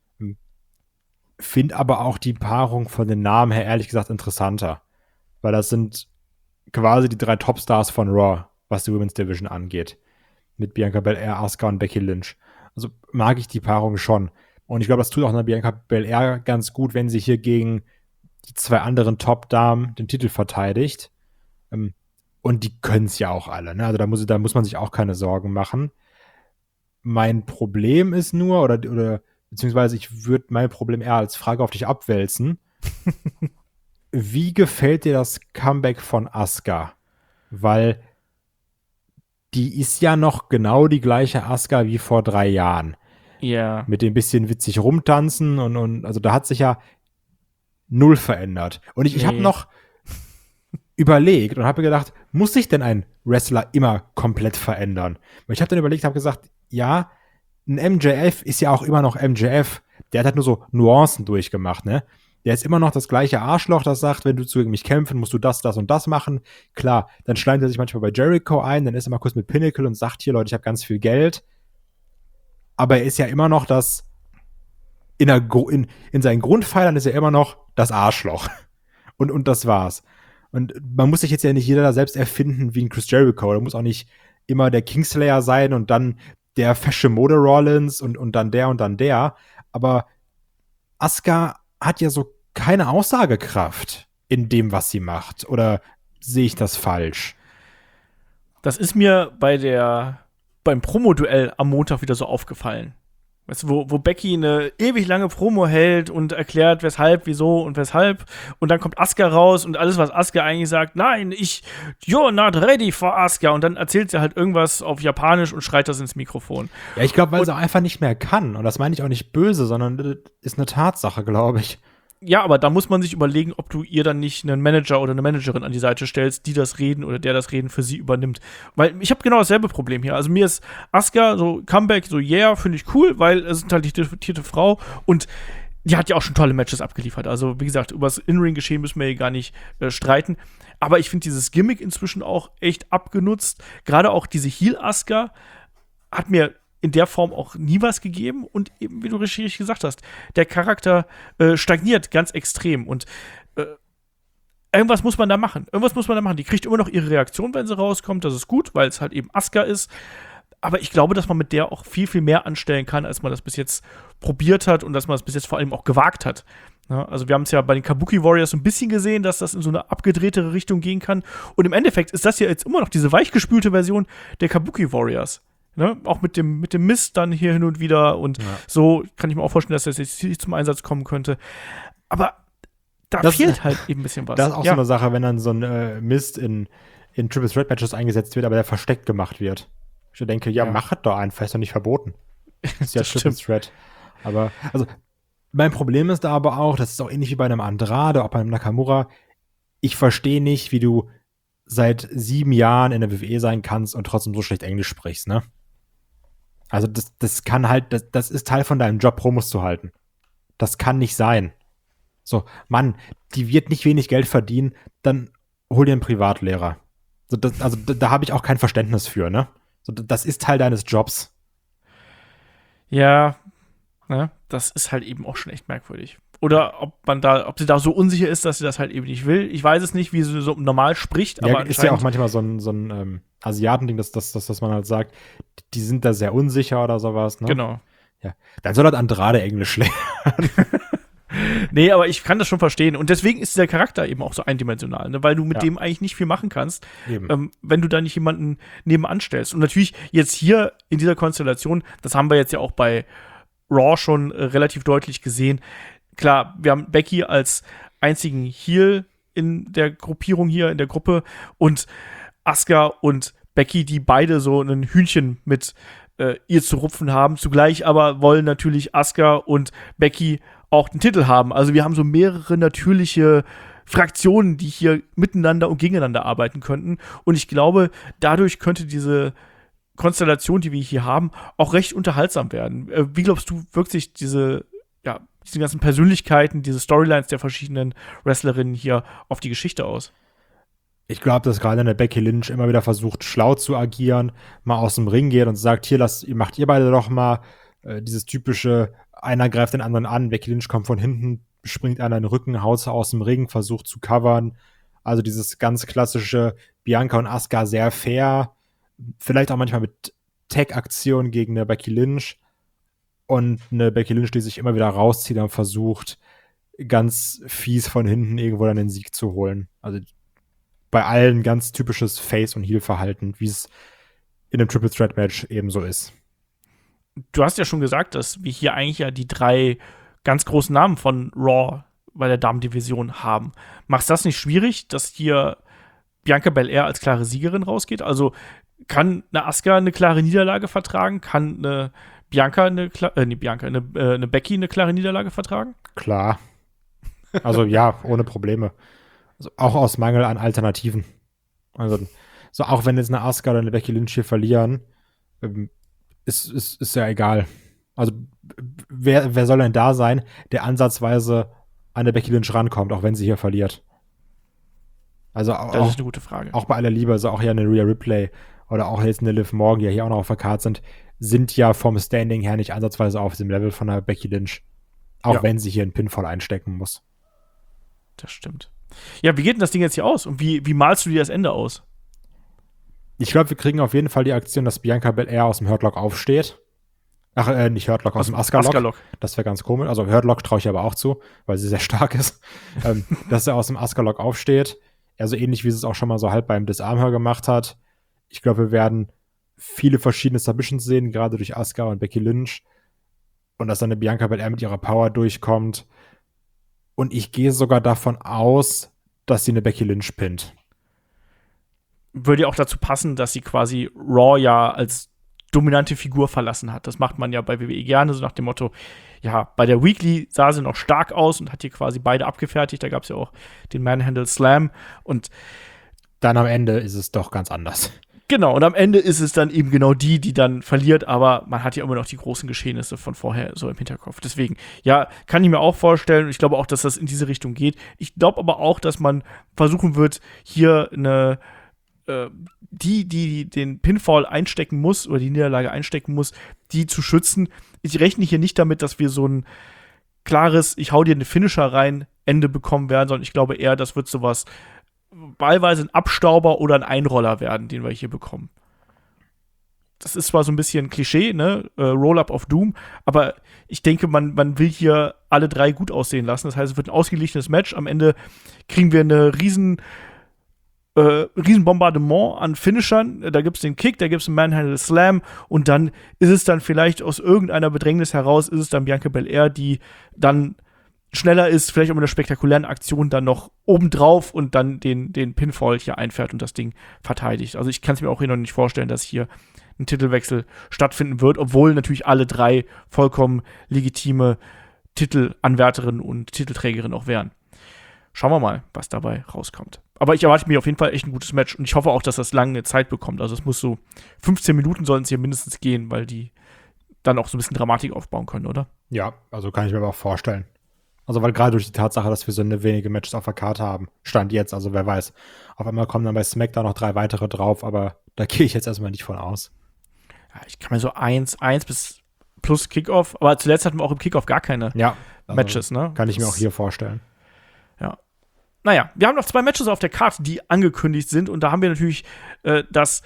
Finde aber auch die Paarung von den Namen her ehrlich gesagt interessanter. Weil das sind quasi die drei Topstars von Raw, was die Women's Division angeht. Mit Bianca Belair, Asuka und Becky Lynch. Also mag ich die Paarung schon. Und ich glaube, das tut auch einer Bianca Belair ganz gut, wenn sie hier gegen die zwei anderen Top-Damen den Titel verteidigt. Und die können es ja auch alle. Ne? Also da muss, da muss man sich auch keine Sorgen machen. Mein Problem ist nur, oder, oder beziehungsweise ich würde mein Problem eher als Frage auf dich abwälzen. Wie gefällt dir das Comeback von Asuka? Weil die ist ja noch genau die gleiche Asuka wie vor drei Jahren. Ja. Yeah. Mit dem bisschen witzig rumtanzen und, und also da hat sich ja null verändert. Und ich, nee. ich habe noch überlegt und habe gedacht, muss sich denn ein Wrestler immer komplett verändern? Weil ich habe dann überlegt, habe gesagt, ja, ein M J F ist ja auch immer noch M J F. Der hat halt nur so Nuancen durchgemacht, ne? Der ist immer noch das gleiche Arschloch, das sagt, wenn du gegen mich kämpfen, musst du das, das und das machen. Klar, dann schleimt er sich manchmal bei Jericho ein, dann ist er mal kurz mit Pinnacle und sagt, hier, Leute, ich habe ganz viel Geld. Aber er ist ja immer noch das, in, der, in, in seinen Grundpfeilern ist er immer noch das Arschloch. Und, und das war's. Und man muss sich jetzt ja nicht jeder da selbst erfinden wie ein Chris Jericho. Da muss auch nicht immer der Kingslayer sein und dann der fesche Mode Rollins und, und dann der und dann der. Aber Asuka hat ja so keine Aussagekraft in dem, was sie macht. Oder sehe ich das falsch? Das ist mir bei der beim Promo-Duell am Montag wieder so aufgefallen. Weißt du, wo, wo Becky eine ewig lange Promo hält und erklärt, weshalb, wieso und weshalb. Und dann kommt Asuka raus und alles, was Asuka eigentlich sagt, nein, ich, you're not ready for Asuka. Und dann erzählt sie halt irgendwas auf Japanisch und schreit das ins Mikrofon. Ja, ich glaube, weil und, sie auch einfach nicht mehr kann. Und das meine ich auch nicht böse, sondern das ist eine Tatsache, glaube ich. Ja, aber da muss man sich überlegen, ob du ihr dann nicht einen Manager oder eine Managerin an die Seite stellst, die das Reden oder der das Reden für sie übernimmt. Weil ich habe genau dasselbe Problem hier. Also mir ist Asuka so Comeback, so yeah, finde ich cool, weil es ist halt die diskutierte Frau und die hat ja auch schon tolle Matches abgeliefert. Also wie gesagt, über das In-Ring-Geschehen müssen wir hier gar nicht äh, streiten. Aber ich finde dieses Gimmick inzwischen auch echt abgenutzt. Gerade auch diese Heel-Asuka hat mir in der Form auch nie was gegeben und eben, wie du richtig gesagt hast, der Charakter äh, stagniert ganz extrem und äh, irgendwas muss man da machen. Irgendwas muss man da machen. Die kriegt immer noch ihre Reaktion, wenn sie rauskommt. Das ist gut, weil es halt eben Asuka ist. Aber ich glaube, dass man mit der auch viel, viel mehr anstellen kann, als man das bis jetzt probiert hat und dass man das bis jetzt vor allem auch gewagt hat. Ja, also wir haben es ja bei den Kabuki Warriors so ein bisschen gesehen, dass das in so eine abgedrehtere Richtung gehen kann. Und im Endeffekt ist das ja jetzt immer noch diese weichgespülte Version der Kabuki Warriors. Ne? Auch mit dem, mit dem Mist dann hier hin und wieder. Und Ja. so kann ich mir auch vorstellen, dass das jetzt hier zum Einsatz kommen könnte. Aber da Das- fehlt halt eben ein bisschen was. Das ist auch ja. so eine Sache, wenn dann so ein äh, Mist in, in Triple Threat Matches eingesetzt wird, aber der versteckt gemacht wird. Ich denke, ja, Ja. mach es doch einfach, ist doch nicht verboten. Ist ja Das Triple stimmt. Threat. Aber, also, mein Problem ist da aber auch, das ist auch ähnlich wie bei einem Andrade, auch bei einem Nakamura. Ich verstehe nicht, wie du seit sieben Jahren in der W W E sein kannst und trotzdem so schlecht Englisch sprichst, ne? Also, das, das kann halt, das, das ist Teil von deinem Job, Promos zu halten. Das kann nicht sein. So, Mann, die wird nicht wenig Geld verdienen, dann hol dir einen Privatlehrer. So, das, also, da, da habe ich auch kein Verständnis für, ne? So, das ist Teil deines Jobs. Ja, ne, das ist halt eben auch schon echt merkwürdig. Oder ob man da, ob sie da so unsicher ist, dass sie das halt eben nicht will. Ich weiß es nicht, wie sie so normal spricht, aber Ja, ist ja auch anscheinend- manchmal so ein, so ein ähm, Asiatending, dass, dass, dass, dass man halt sagt, die sind da sehr unsicher oder sowas, ne? Genau. Dann soll halt Andrade Englisch lernen. Nee, aber ich kann das schon verstehen. Und deswegen ist dieser Charakter eben auch so eindimensional, ne? Weil du mit Ja. dem eigentlich nicht viel machen kannst, Eben. ähm, wenn du da nicht jemanden nebenan stellst. Und natürlich jetzt hier in dieser Konstellation, das haben wir jetzt ja auch bei Raw schon äh, relativ deutlich gesehen. Klar, wir haben Becky als einzigen Heel in der Gruppierung hier, in der Gruppe, und Asuka und Becky, die beide so ein Hühnchen mit äh, ihr zu rupfen haben. Zugleich aber wollen natürlich Asuka und Becky auch den Titel haben. Also wir haben so mehrere natürliche Fraktionen, die hier miteinander und gegeneinander arbeiten könnten. Und ich glaube, dadurch könnte diese Konstellation, die wir hier haben, auch recht unterhaltsam werden. Äh, wie glaubst du, wirkt sich diese, ja, diese ganzen Persönlichkeiten, diese Storylines der verschiedenen Wrestlerinnen hier auf die Geschichte aus? Ich glaube, dass gerade eine Becky Lynch immer wieder versucht, schlau zu agieren, mal aus dem Ring geht und sagt, hier, lasst, macht ihr beide doch mal äh, dieses typische, einer greift den anderen an, Becky Lynch kommt von hinten, springt einer in den Rücken, haut sie aus dem Ring, versucht zu covern. Also dieses ganz klassische Bianca und Asuka sehr fair, vielleicht auch manchmal mit Tag-Aktionen gegen eine Becky Lynch und eine Becky Lynch, die sich immer wieder rauszieht und versucht, ganz fies von hinten irgendwo dann den Sieg zu holen. Also bei allen ganz typisches Face- und Heel-Verhalten, wie es in einem Triple Threat Match ebenso ist. Du hast ja schon gesagt, dass wir hier eigentlich ja die drei ganz großen Namen von Raw bei der Damendivision haben. Machst das nicht schwierig, dass hier Bianca Belair als klare Siegerin rausgeht? Also kann eine Asuka eine klare Niederlage vertragen? Kann eine Bianca eine, Kla- äh, nee, Bianca, eine, äh, eine Becky eine klare Niederlage vertragen? Klar. Also ja, ohne Probleme. Also auch aus Mangel an Alternativen. Also so auch wenn jetzt eine Asuka oder eine Becky Lynch hier verlieren, ähm, ist, ist, ist ja egal. Also wer, wer soll denn da sein, der ansatzweise an eine Becky Lynch rankommt, auch wenn sie hier verliert? Also auch, Das ist eine gute Frage. auch bei aller Liebe, also auch ja eine Rhea Ripley oder auch jetzt eine Liv Morgan, die ja hier auch noch auf der Karte sind, sind ja vom Standing her nicht ansatzweise auf dem Level von einer Becky Lynch. Auch Ja. wenn sie hier einen Pinfall einstecken muss. Das stimmt. Ja, wie geht denn das Ding jetzt hier aus? Und wie, wie malst du dir das Ende aus? Ich glaube, wir kriegen auf jeden Fall die Aktion, dass Bianca Belair aus dem Hurtlock aufsteht. Ach, äh, nicht Hurtlock, aus, dem Asuka-Lock. Asuka-Lock. Das wäre ganz komisch. Also Hurtlock traue ich aber auch zu, weil sie sehr stark ist. ähm, dass er aus dem Asuka-Lock aufsteht. Also ähnlich, wie sie es auch schon mal so halb beim Disarmher gemacht hat. Ich glaube, wir werden viele verschiedene Submissions sehen, gerade durch Asuka und Becky Lynch. Und dass dann eine Bianca Belair mit ihrer Power durchkommt. Und ich gehe sogar davon aus, dass sie eine Becky Lynch pinnt. Würde ja auch dazu passen, dass sie quasi Raw ja als dominante Figur verlassen hat. Das macht man ja bei W W E gerne, so nach dem Motto, ja, bei der Weekly sah sie noch stark aus und hat hier quasi beide abgefertigt. Da gab es ja auch den Manhandle Slam. Und Dann am Ende ist es doch ganz anders. genau, und am Ende ist es dann eben genau die, die dann verliert, aber man hat ja immer noch die großen Geschehnisse von vorher so im Hinterkopf. Deswegen, ja, kann ich mir auch vorstellen und ich glaube auch, dass das in diese Richtung geht. Ich glaube aber auch, dass man versuchen wird, hier eine äh, die, die den Pinfall einstecken muss oder die Niederlage einstecken muss, die zu schützen. Ich rechne hier nicht damit, dass wir so ein klares, ich hau dir einen Finisher rein, Ende bekommen werden, sondern ich glaube eher, das wird sowas wahlweise ein Abstauber oder ein Einroller werden, den wir hier bekommen. Das ist zwar so ein bisschen Klischee, ne, äh, Roll-Up of Doom, aber ich denke, man, man will hier alle drei gut aussehen lassen. Das heißt, es wird ein ausgeglichenes Match. Am Ende kriegen wir eine riesen Äh, Riesenbombardement an Finishern, da gibt es den Kick, da gibt es einen Manhandle Slam und dann ist es dann vielleicht aus irgendeiner Bedrängnis heraus, ist es dann Bianca Belair, die dann schneller ist, vielleicht auch mit einer spektakulären Aktion dann noch obendrauf und dann den, den Pinfall hier einfährt und das Ding verteidigt. Also ich kann es mir auch hier noch nicht vorstellen, dass hier ein Titelwechsel stattfinden wird, obwohl natürlich alle drei vollkommen legitime Titelanwärterinnen und Titelträgerinnen auch wären. Schauen wir mal, was dabei rauskommt. Aber ich erwarte mir auf jeden Fall echt ein gutes Match und ich hoffe auch, dass das lange Zeit bekommt. Also es muss so fünfzehn Minuten sollen es hier mindestens gehen, weil die dann auch so ein bisschen Dramatik aufbauen können, oder? Ja, also kann ich mir aber auch vorstellen. Also weil gerade durch die Tatsache, dass wir so eine wenige Matches auf der Karte haben, Stand jetzt, also wer weiß. Auf einmal kommen dann bei SmackDown noch drei weitere drauf, aber da gehe ich jetzt erstmal nicht von aus. Ja, ich kann mir so eins, eins bis plus Kickoff, aber zuletzt hatten wir auch im Kickoff gar keine ja, also Matches, ne? Kann ich mir das, auch hier vorstellen. Ja. Naja, wir haben noch zwei Matches auf der Karte, die angekündigt sind. Und da haben wir natürlich äh, das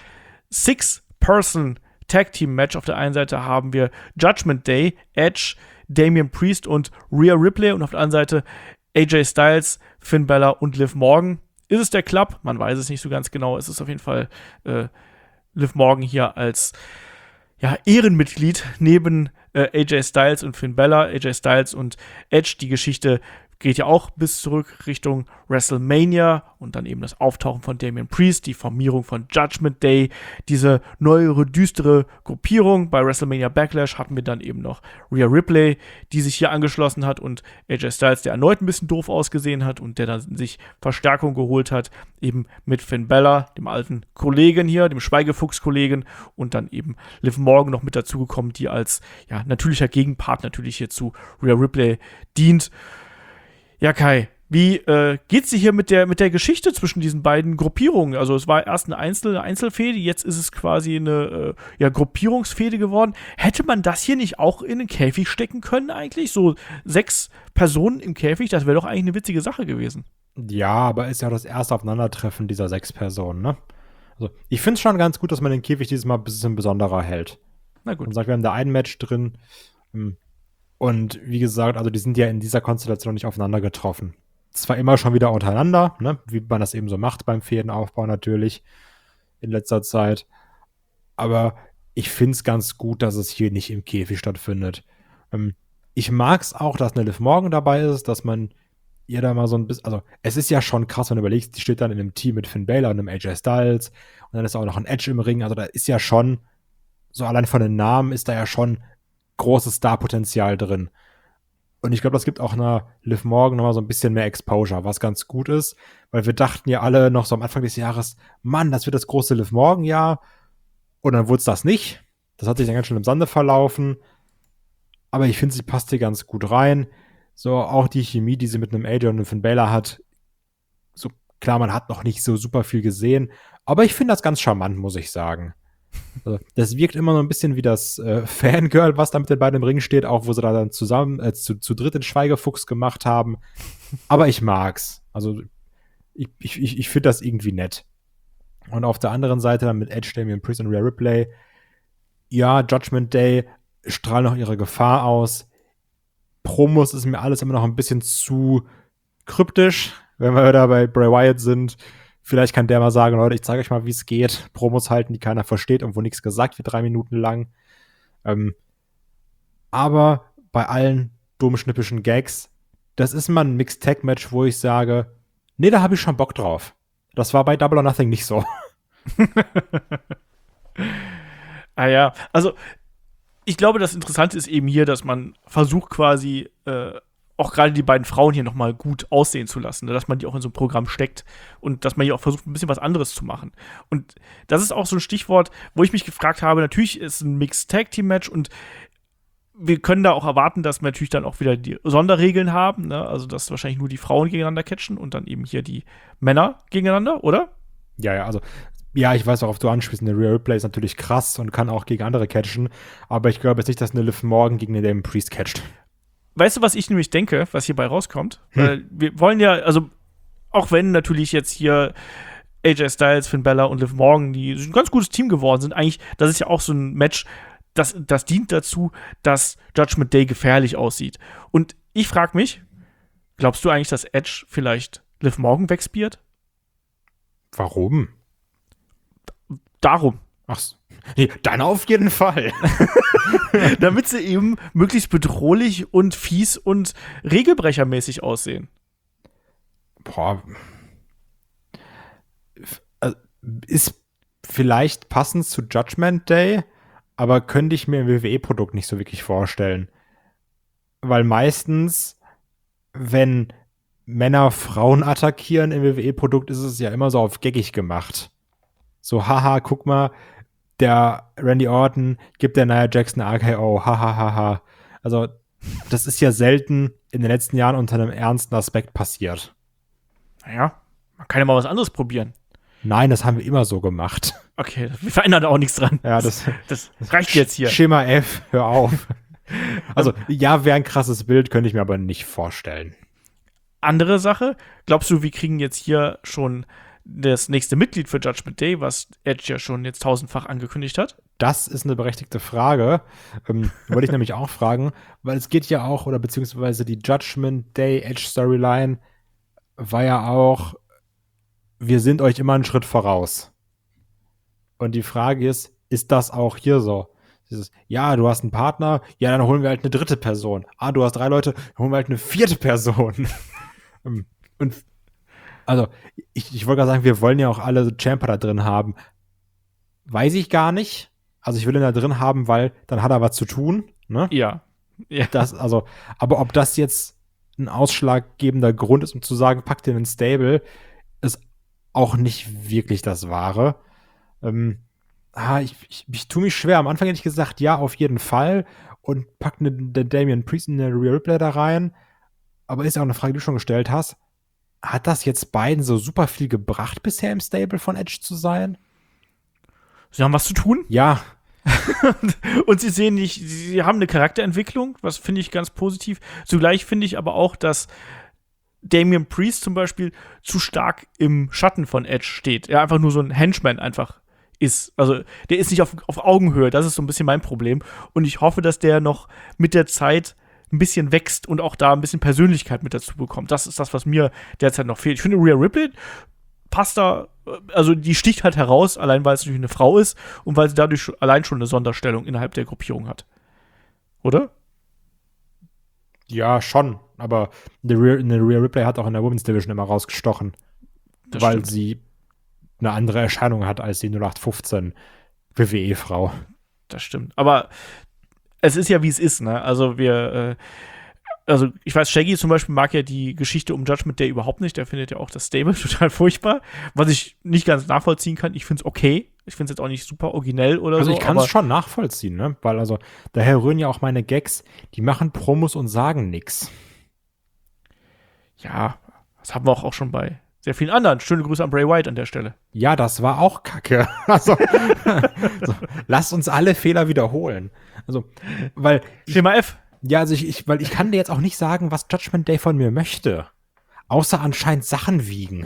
Six-Person-Tag-Team-Match. Auf der einen Seite haben wir Judgment Day, Edge, Damian Priest und Rhea Ripley. Und auf der anderen Seite A J Styles, Finn Balor und Liv Morgan. Ist es der Club? Man weiß es nicht so ganz genau. Es ist auf jeden Fall äh, Liv Morgan hier als ja, Ehrenmitglied neben äh, A J Styles und Finn Balor. A J Styles und Edge, die Geschichte geht ja auch bis zurück Richtung WrestleMania und dann eben das Auftauchen von Damian Priest, die Formierung von Judgment Day, diese neuere, düstere Gruppierung. Bei WrestleMania Backlash hatten wir dann eben noch Rhea Ripley, die sich hier angeschlossen hat und A J Styles, der erneut ein bisschen doof ausgesehen hat und der dann sich Verstärkung geholt hat, eben mit Finn Balor, dem alten Kollegen hier, dem Schweigefuchs-Kollegen und dann eben Liv Morgan noch mit dazugekommen, die als ja, natürlicher Gegenpart natürlich hier zu Rhea Ripley dient. Ja, Kai, wie äh, geht's dir hier mit der, mit der Geschichte zwischen diesen beiden Gruppierungen? Also es war erst eine einzelne Einzelfehde, jetzt ist es quasi eine äh, ja, Gruppierungsfehde geworden. Hätte man das hier nicht auch in den Käfig stecken können eigentlich? So sechs Personen im Käfig, das wäre doch eigentlich eine witzige Sache gewesen. Ja, aber ist ja das erste Aufeinandertreffen dieser sechs Personen, ne? Also ich finde es schon ganz gut, dass man den Käfig dieses Mal ein bisschen besonderer hält. Na gut. Man sagt, wir haben da ein Match drin, und wie gesagt, also die sind ja in dieser Konstellation nicht aufeinander getroffen. Zwar immer schon wieder untereinander, ne, wie man das eben so macht beim Fädenaufbau natürlich in letzter Zeit. Aber ich finde es ganz gut, dass es hier nicht im Käfig stattfindet. Ähm, ich mag es auch, dass eine Liv Morgan dabei ist, dass man ihr da mal so ein bisschen, also es ist ja schon krass, wenn du überlegst, die steht dann in einem Team mit Finn Balor und einem A J Styles und dann ist auch noch ein Edge im Ring, also da ist ja schon, so allein von den Namen ist da ja schon großes Star-Potenzial drin. Und ich glaube, das gibt auch einer Liv Morgan nochmal so ein bisschen mehr Exposure, was ganz gut ist, weil wir dachten ja alle noch so am Anfang des Jahres, Mann, das wird das große Liv Morgan-Jahr. Und dann wurde es das nicht. Das hat sich dann ganz schön im Sande verlaufen. Aber ich finde, sie passt hier ganz gut rein. So auch die Chemie, die sie mit einem A J und einem Finn Balor hat. So klar, man hat noch nicht so super viel gesehen. Aber ich finde das ganz charmant, muss ich sagen. Also, das wirkt immer so ein bisschen wie das äh, Fangirl, was da mit den beiden im Ring steht, auch wo sie da dann zusammen äh, zu, zu dritt den Schweigefuchs gemacht haben. Aber ich mag's. Also ich, ich, ich finde das irgendwie nett. Und auf der anderen Seite dann mit Edge, Damian Priest und Rhea Ripley. Ja, Judgment Day strahlen noch ihre Gefahr aus. Promos ist mir alles immer noch ein bisschen zu kryptisch, wenn wir da bei Bray Wyatt sind. Vielleicht kann der mal sagen, Leute, ich zeige euch mal, wie es geht. Promos halten, die keiner versteht und wo nichts gesagt wird, drei Minuten lang. Ähm, aber bei allen dummschnippischen Gags, das ist mal ein Mixed-Tag-Match, wo ich sage, nee, da habe ich schon Bock drauf. Das war bei Double or Nothing nicht so. Ah ja, also ich glaube, das Interessante ist eben hier, dass man versucht quasi äh, auch gerade die beiden Frauen hier nochmal gut aussehen zu lassen, ne? Dass man die auch in so ein Programm steckt und dass man hier auch versucht, ein bisschen was anderes zu machen. Und das ist auch so ein Stichwort, wo ich mich gefragt habe, natürlich ist ein Mixed-Tag-Team-Match und wir können da auch erwarten, dass wir natürlich dann auch wieder die Sonderregeln haben, ne? Also dass wahrscheinlich nur die Frauen gegeneinander catchen und dann eben hier die Männer gegeneinander, oder? Ja, ja, also ja, ich weiß, worauf du anspielst. Eine Rhea Ripley ist natürlich krass und kann auch gegen andere catchen, aber ich glaube jetzt nicht, dass eine Liv Morgan gegen den Damian Priest catcht. weißt du, was ich nämlich denke, was hierbei rauskommt? Hm. Weil wir wollen ja, also auch wenn natürlich jetzt hier A J Styles, Finn Balor und Liv Morgan, die ein ganz gutes Team geworden sind, eigentlich, das ist ja auch so ein Match, das, das dient dazu, dass Judgment Day gefährlich aussieht. Und ich frage mich, glaubst du eigentlich, dass Edge vielleicht Liv Morgan wegspeart? Warum? Darum. Ach, nee, dann auf jeden Fall. Damit sie eben möglichst bedrohlich und fies und regelbrechermäßig aussehen. Boah. Ist vielleicht passend zu Judgment Day, aber könnte ich mir im W W E-Produkt nicht so wirklich vorstellen. Weil meistens, wenn Männer Frauen attackieren im W W E-Produkt, ist es ja immer so auf geckig gemacht. So, haha, guck mal, der Randy Orton gibt der Nia Jackson R K O, haha, haha. Also, das ist ja selten in den letzten Jahren unter einem ernsten Aspekt passiert. Naja, man kann ja mal was anderes probieren. Nein, das haben wir immer so gemacht. Okay, wir verändern da auch nichts dran. Ja, das, das reicht jetzt hier. Schema F, hör auf. Also, ja, wäre ein krasses Bild, könnte ich mir aber nicht vorstellen. Andere Sache, glaubst du, wir kriegen jetzt hier schon das nächste Mitglied für Judgment Day, was Edge ja schon jetzt tausendfach angekündigt hat? Das ist eine berechtigte Frage. Ähm, wollte ich nämlich auch fragen, weil es geht ja auch, oder beziehungsweise die Judgment Day Edge Storyline war ja auch, wir sind euch immer einen Schritt voraus. Und die Frage ist, ist das auch hier so? Dieses, ja, du hast einen Partner, ja, dann holen wir halt eine dritte Person. Ah, du hast drei Leute, dann holen wir halt eine vierte Person. Und also, ich, ich wollte gerade sagen, wir wollen ja auch alle Ciampa da drin haben. Weiß ich gar nicht. Also ich will ihn da drin haben, weil dann hat er was zu tun. Ne? Ja. ja. Das, also, aber ob das jetzt ein ausschlaggebender Grund ist, um zu sagen, packt den in Stable, ist auch nicht wirklich das Wahre. Ähm, ah, ich, ich, ich tue mich schwer. Am Anfang hätte ich gesagt, ja, auf jeden Fall. Und pack den Damian Priest in der Rhea Ripley da rein. Aber ist ja auch eine Frage, die du schon gestellt hast. Hat das jetzt beiden so super viel gebracht, bisher im Stable von Edge zu sein? Sie haben was zu tun. Ja. Und sie sehen nicht, sie haben eine Charakterentwicklung, was finde ich ganz positiv. Zugleich finde ich aber auch, dass Damian Priest zum Beispiel zu stark im Schatten von Edge steht. Er einfach nur so ein Henchman einfach ist. Also der ist nicht auf, auf Augenhöhe, das ist so ein bisschen mein Problem. Und ich hoffe, dass der noch mit der Zeit ein bisschen wächst und auch da ein bisschen Persönlichkeit mit dazu bekommt. Das ist das, was mir derzeit noch fehlt. Ich finde, Rhea Ripley passt da, also die sticht halt heraus, allein weil es natürlich eine Frau ist und weil sie dadurch allein schon eine Sonderstellung innerhalb der Gruppierung hat. Oder? Ja, schon. Aber eine Rhea, eine Rhea Ripley hat auch in der Women's Division immer rausgestochen. Das weil stimmt. sie eine andere Erscheinung hat als die null acht fünfzehn W W E-Frau. Das stimmt. Aber es ist ja, wie es ist, ne? Also wir, äh, also ich weiß, Shaggy zum Beispiel mag ja die Geschichte um Judgment Day überhaupt nicht. Der findet ja auch das Stable total furchtbar, was ich nicht ganz nachvollziehen kann. Ich finde es okay. Ich finde es jetzt auch nicht super originell oder Also so. ich kann es schon nachvollziehen, ne? Weil also, daher rühren ja auch meine Gags, die machen Promos und sagen nix. Ja, das haben wir auch, auch schon bei sehr vielen anderen. Schöne Grüße an Bray Wyatt an der Stelle. Ja, das war auch Kacke. Also, so, lasst uns alle Fehler wiederholen. Also, weil Schema F. Ja, also ich, ich, weil ich kann dir jetzt auch nicht sagen, was Judgment Day von mir möchte. Außer anscheinend Sachen wiegen.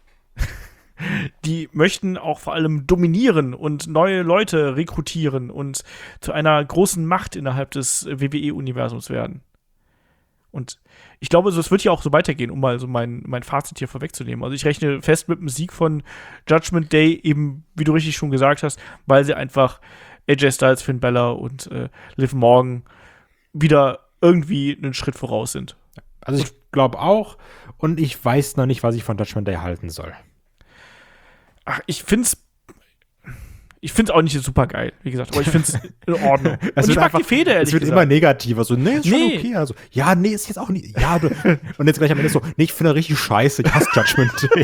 Die möchten auch vor allem dominieren und neue Leute rekrutieren und zu einer großen Macht innerhalb des W W E-Universums werden. Und ich glaube, es wird ja auch so weitergehen, um mal so mein, mein Fazit hier vorwegzunehmen. Also ich rechne fest mit dem Sieg von Judgment Day, eben, wie du richtig schon gesagt hast, weil sie einfach A J Styles, Finn Balor und äh, Liv Morgan wieder irgendwie einen Schritt voraus sind. Also ich glaube auch, und ich weiß noch nicht, was ich von Judgment Day halten soll. Ach, ich find's Ich finde es auch nicht super geil, wie gesagt, aber ich finde es in Ordnung. Und ich mag einfach, die Feder, ehrlich Es wird gesagt. immer negativer. So, nee, ist schon Nee. okay. Also, ja, nee, ist jetzt auch nicht. Ja, du, und jetzt gleich am Ende so, nee, ich finde das richtig scheiße. Ich hasse Judgment Day.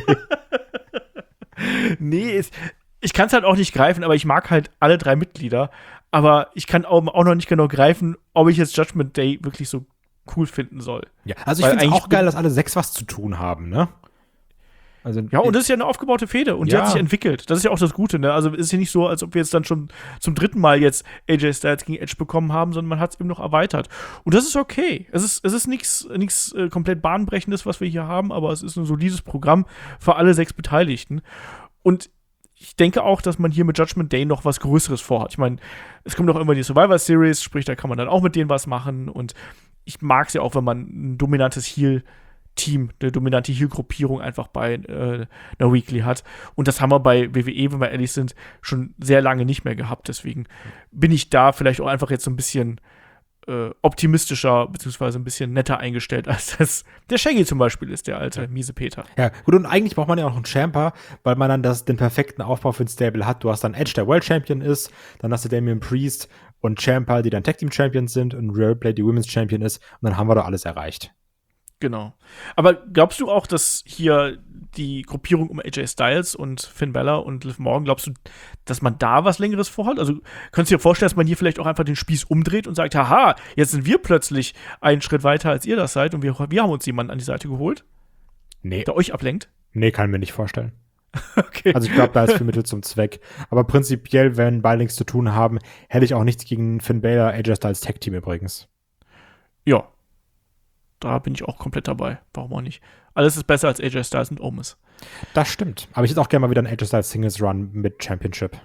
Nee, ist, ich kann es halt auch nicht greifen, aber ich mag halt alle drei Mitglieder. Aber ich kann auch, auch noch nicht genau greifen, ob ich jetzt Judgment Day wirklich so cool finden soll. Ja, also ich Weil finde es eigentlich auch geil, dass alle sechs was zu tun haben, ne? Also, Ja, und das ist ja eine aufgebaute Fehde und die Ja. hat sich entwickelt. Das ist ja auch das Gute, ne? Also es ist ja nicht so, als ob wir jetzt dann schon zum dritten Mal jetzt A J Styles gegen Edge bekommen haben, sondern man hat es eben noch erweitert. Und das ist okay. Es ist, es ist nichts nichts äh, komplett Bahnbrechendes, was wir hier haben, aber es ist ein solides Programm für alle sechs Beteiligten. Und ich denke auch, dass man hier mit Judgment Day noch was Größeres vorhat. Ich meine, es kommt auch immer die Survivor Series, sprich, da kann man dann auch mit denen was machen. Und ich mag es ja auch, wenn man ein dominantes Heel Team, eine dominante Heel-Gruppierung einfach bei äh, einer Weekly hat. Und das haben wir bei W W E, wenn wir ehrlich sind, schon sehr lange nicht mehr gehabt. Deswegen bin ich da vielleicht auch einfach jetzt so ein bisschen äh, optimistischer, beziehungsweise ein bisschen netter eingestellt, als das der Shaggy zum Beispiel ist, der alte miese Peter. Ja, gut, und eigentlich braucht man ja auch einen Champer, weil man dann das, den perfekten Aufbau für ein Stable hat. Du hast dann Edge, der World Champion ist, dann hast du Damian Priest und Ciampa, die dann Tag Team Champions sind, und Rhea Ripley, die Women's Champion ist, und dann haben wir doch alles erreicht. Genau. Aber glaubst du auch, dass hier die Gruppierung um A J Styles und Finn Balor und Liv Morgan, glaubst du, dass man da was Längeres vorhat? Also könntest du dir vorstellen, dass man hier vielleicht auch einfach den Spieß umdreht und sagt, haha, jetzt sind wir plötzlich einen Schritt weiter, als ihr das seid und wir, wir haben uns jemanden an die Seite geholt, Nee, der euch ablenkt? nee, kann mir nicht vorstellen. Okay. Also ich glaube, da ist viel Mittel zum Zweck. Aber prinzipiell, wenn beide nichts zu tun haben, hätte ich auch nichts gegen Finn Balor, A J Styles Tag Team übrigens. Ja. Da bin ich auch komplett dabei. Warum auch nicht? Alles ist besser als A J Styles und Omis. Das stimmt. Aber ich hätte auch gerne mal wieder einen A J Styles Singles Run mit Championship.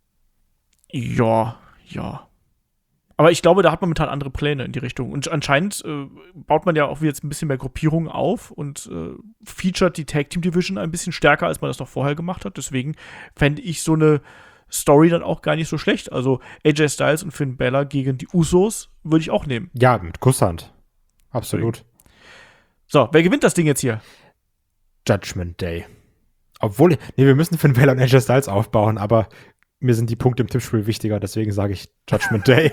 Ja, ja. Aber ich glaube, da hat man momentan andere Pläne in die Richtung. Und anscheinend äh, baut man ja auch jetzt ein bisschen mehr Gruppierungen auf und äh, featuret die Tag Team Division ein bisschen stärker, als man das noch vorher gemacht hat. Deswegen fände ich so eine Story dann auch gar nicht so schlecht. Also A J Styles und Finn Balor gegen die Usos würde ich auch nehmen. Ja, mit Kusshand. Absolut. So, wer gewinnt das Ding jetzt hier? Judgment Day. Obwohl, nee, wir müssen Finn Balor und A J Styles aufbauen, aber mir sind die Punkte im Tippspiel wichtiger, deswegen sage ich Judgment Day.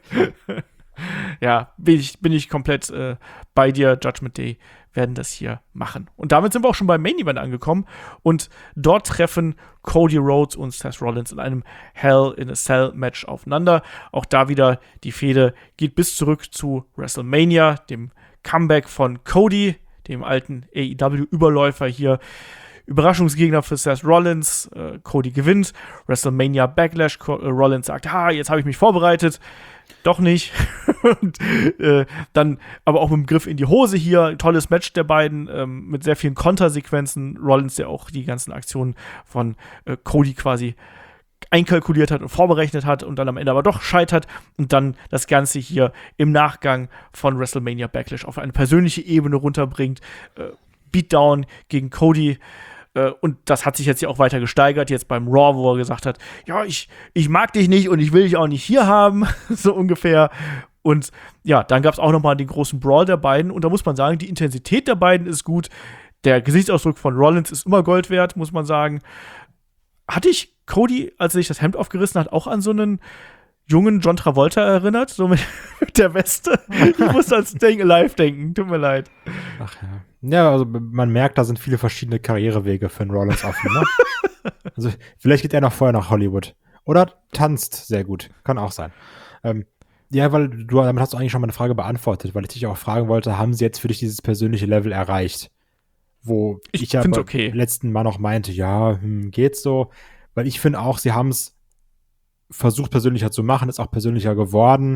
Ja, bin ich, bin ich komplett äh, bei dir. Judgment Day werden das hier machen. Und damit sind wir auch schon beim Main Event angekommen. Und dort treffen Cody Rhodes und Seth Rollins in einem Hell in a Cell Match aufeinander. Auch da wieder die Fehde geht bis zurück zu WrestleMania, dem Comeback von Cody, dem alten A E W-Überläufer hier. Überraschungsgegner für Seth Rollins. Äh, Cody gewinnt. WrestleMania Backlash. Co- äh, Rollins sagt, ha, jetzt habe ich mich vorbereitet. Doch nicht. Und äh, dann aber auch mit dem Griff in die Hose hier. Tolles Match der beiden ähm, mit sehr vielen Kontersequenzen. Rollins, der auch die ganzen Aktionen von äh, Cody quasi einkalkuliert hat und vorberechnet hat und dann am Ende aber doch scheitert und dann das Ganze hier im Nachgang von WrestleMania Backlash auf eine persönliche Ebene runterbringt. Äh, Beatdown gegen Cody. Und das hat sich jetzt ja auch weiter gesteigert, jetzt beim Raw, wo er gesagt hat, ja, ich, ich mag dich nicht und ich will dich auch nicht hier haben, so ungefähr. Und ja, dann gab es auch noch mal den großen Brawl der beiden. Und da muss man sagen, die Intensität der beiden ist gut. Der Gesichtsausdruck von Rollins ist immer Gold wert, muss man sagen. Hatte ich Cody, als er sich das Hemd aufgerissen hat, auch an so einen jungen John Travolta erinnert, so mit, mit der Weste? Ich musste an Staying Alive denken, tut mir leid. Ach ja. Ja, also man merkt, da sind viele verschiedene Karrierewege für einen Rollins offen, ne? Also vielleicht geht er noch vorher nach Hollywood. Oder tanzt sehr gut. Kann auch sein. Ähm, ja, weil du, damit hast du eigentlich schon meine Frage beantwortet, weil ich dich auch fragen wollte, haben sie jetzt für dich dieses persönliche Level erreicht? Wo ich, ich ja find's beim okay. letzten Mal noch meinte, ja, hm, geht's so. Weil ich finde auch, sie haben es versucht, persönlicher zu machen, ist auch persönlicher geworden.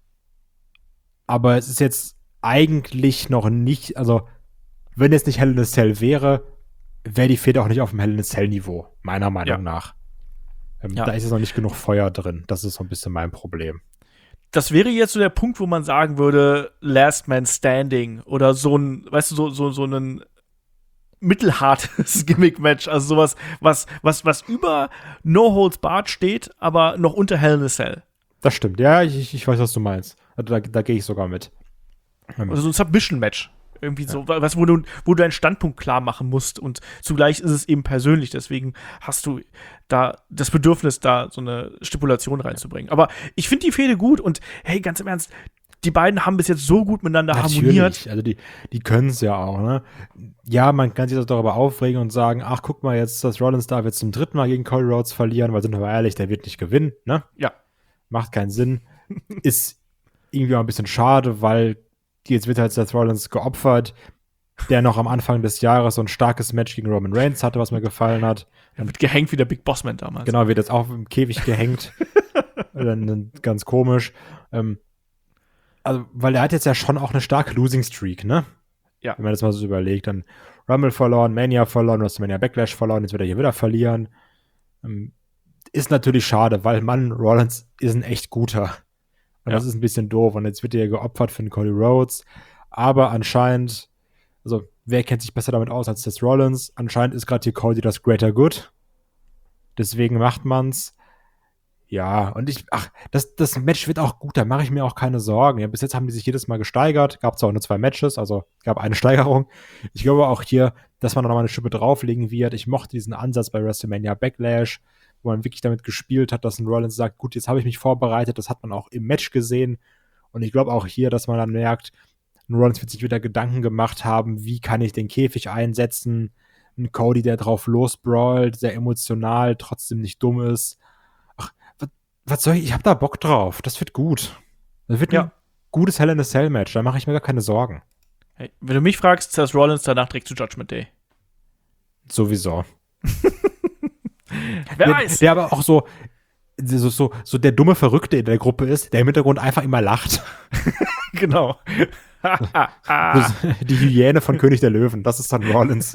Aber es ist jetzt eigentlich noch nicht, also wenn es nicht Hell in a Cell wäre, wäre die Fehde auch nicht auf dem Hell in a Cell Niveau, meiner Meinung Ja. nach. Ähm, Ja. Da ist jetzt noch nicht genug Feuer drin. Das ist so ein bisschen mein Problem. Das wäre jetzt so der Punkt, wo man sagen würde, Last Man Standing oder so ein, weißt du, so, so, so ein mittelhartes Gimmick-Match, also sowas, was, was, was über No Holds Barred steht, aber noch unter Hell in a Cell. Das stimmt. Ja, ich, ich weiß, was du meinst. Also da, da gehe ich sogar mit. Ähm, Also so ein Submission-Match. Irgendwie so, was, wo du, wo du einen Standpunkt klar machen musst und zugleich ist es eben persönlich, deswegen hast du da das Bedürfnis, da so eine Stipulation reinzubringen. Aber ich finde die Fehde gut und hey, ganz im Ernst, die beiden haben bis jetzt so gut miteinander harmoniert. Natürlich, also die, die können es ja auch, ne? Ja, man kann sich das darüber aufregen und sagen, ach, guck mal, jetzt, das Rollins darf jetzt zum dritten Mal gegen Cody Rhodes verlieren, weil sind wir mal ehrlich, der wird nicht gewinnen, ne? Ja. Macht keinen Sinn. Ist irgendwie auch ein bisschen schade, weil jetzt wird halt Seth Rollins geopfert. der noch am Anfang des Jahres so ein starkes Match gegen Roman Reigns hatte, was mir gefallen hat. Er wird gehängt wie der Big Boss Man damals. Genau, wird jetzt auch im Käfig gehängt. Dann ganz komisch. Ähm, also, weil er hat jetzt ja schon auch eine starke Losing Streak, ne? Ja. Wenn man das mal so überlegt, dann Rumble verloren, Mania verloren, WrestleMania Backlash verloren, jetzt wird er hier wieder verlieren. Ähm, ist natürlich schade, weil Mann, Rollins ist ein echt guter. Und ja. das ist ein bisschen doof. Und jetzt wird er geopfert für den Cody Rhodes. Aber anscheinend, also wer kennt sich besser damit aus als das Rollins? Anscheinend ist gerade hier Cody das Greater Good. Deswegen macht man's. Ja, und ich, ach, das, das Match wird auch gut, da mache ich mir auch keine Sorgen. Ja, bis jetzt haben die sich jedes Mal gesteigert. Gab zwar auch nur zwei Matches, also gab eine Steigerung. Ich glaube auch hier, dass man noch mal eine Schippe drauflegen wird. Ich mochte diesen Ansatz bei WrestleMania Backlash, wo man wirklich damit gespielt hat, dass ein Rollins sagt, gut, jetzt habe ich mich vorbereitet. Das hat man auch im Match gesehen. Und ich glaube auch hier, dass man dann merkt, ein Rollins wird sich wieder Gedanken gemacht haben, wie kann ich den Käfig einsetzen. Ein Cody, der drauf losbrawlt, sehr emotional, trotzdem nicht dumm ist. Was soll ich? Ich hab da Bock drauf. Das wird gut. Das wird ja. ein gutes Hell in a Cell Match. Da mache ich mir gar keine Sorgen. Hey, wenn du mich fragst, Seth Rollins danach direkt zu Judgment Day. Sowieso. Wer der, weiß. Der aber auch so, so, so, so der dumme Verrückte in der Gruppe ist, der im Hintergrund einfach immer lacht. Genau. Die Hyäne von König der Löwen. Das ist dann Rollins.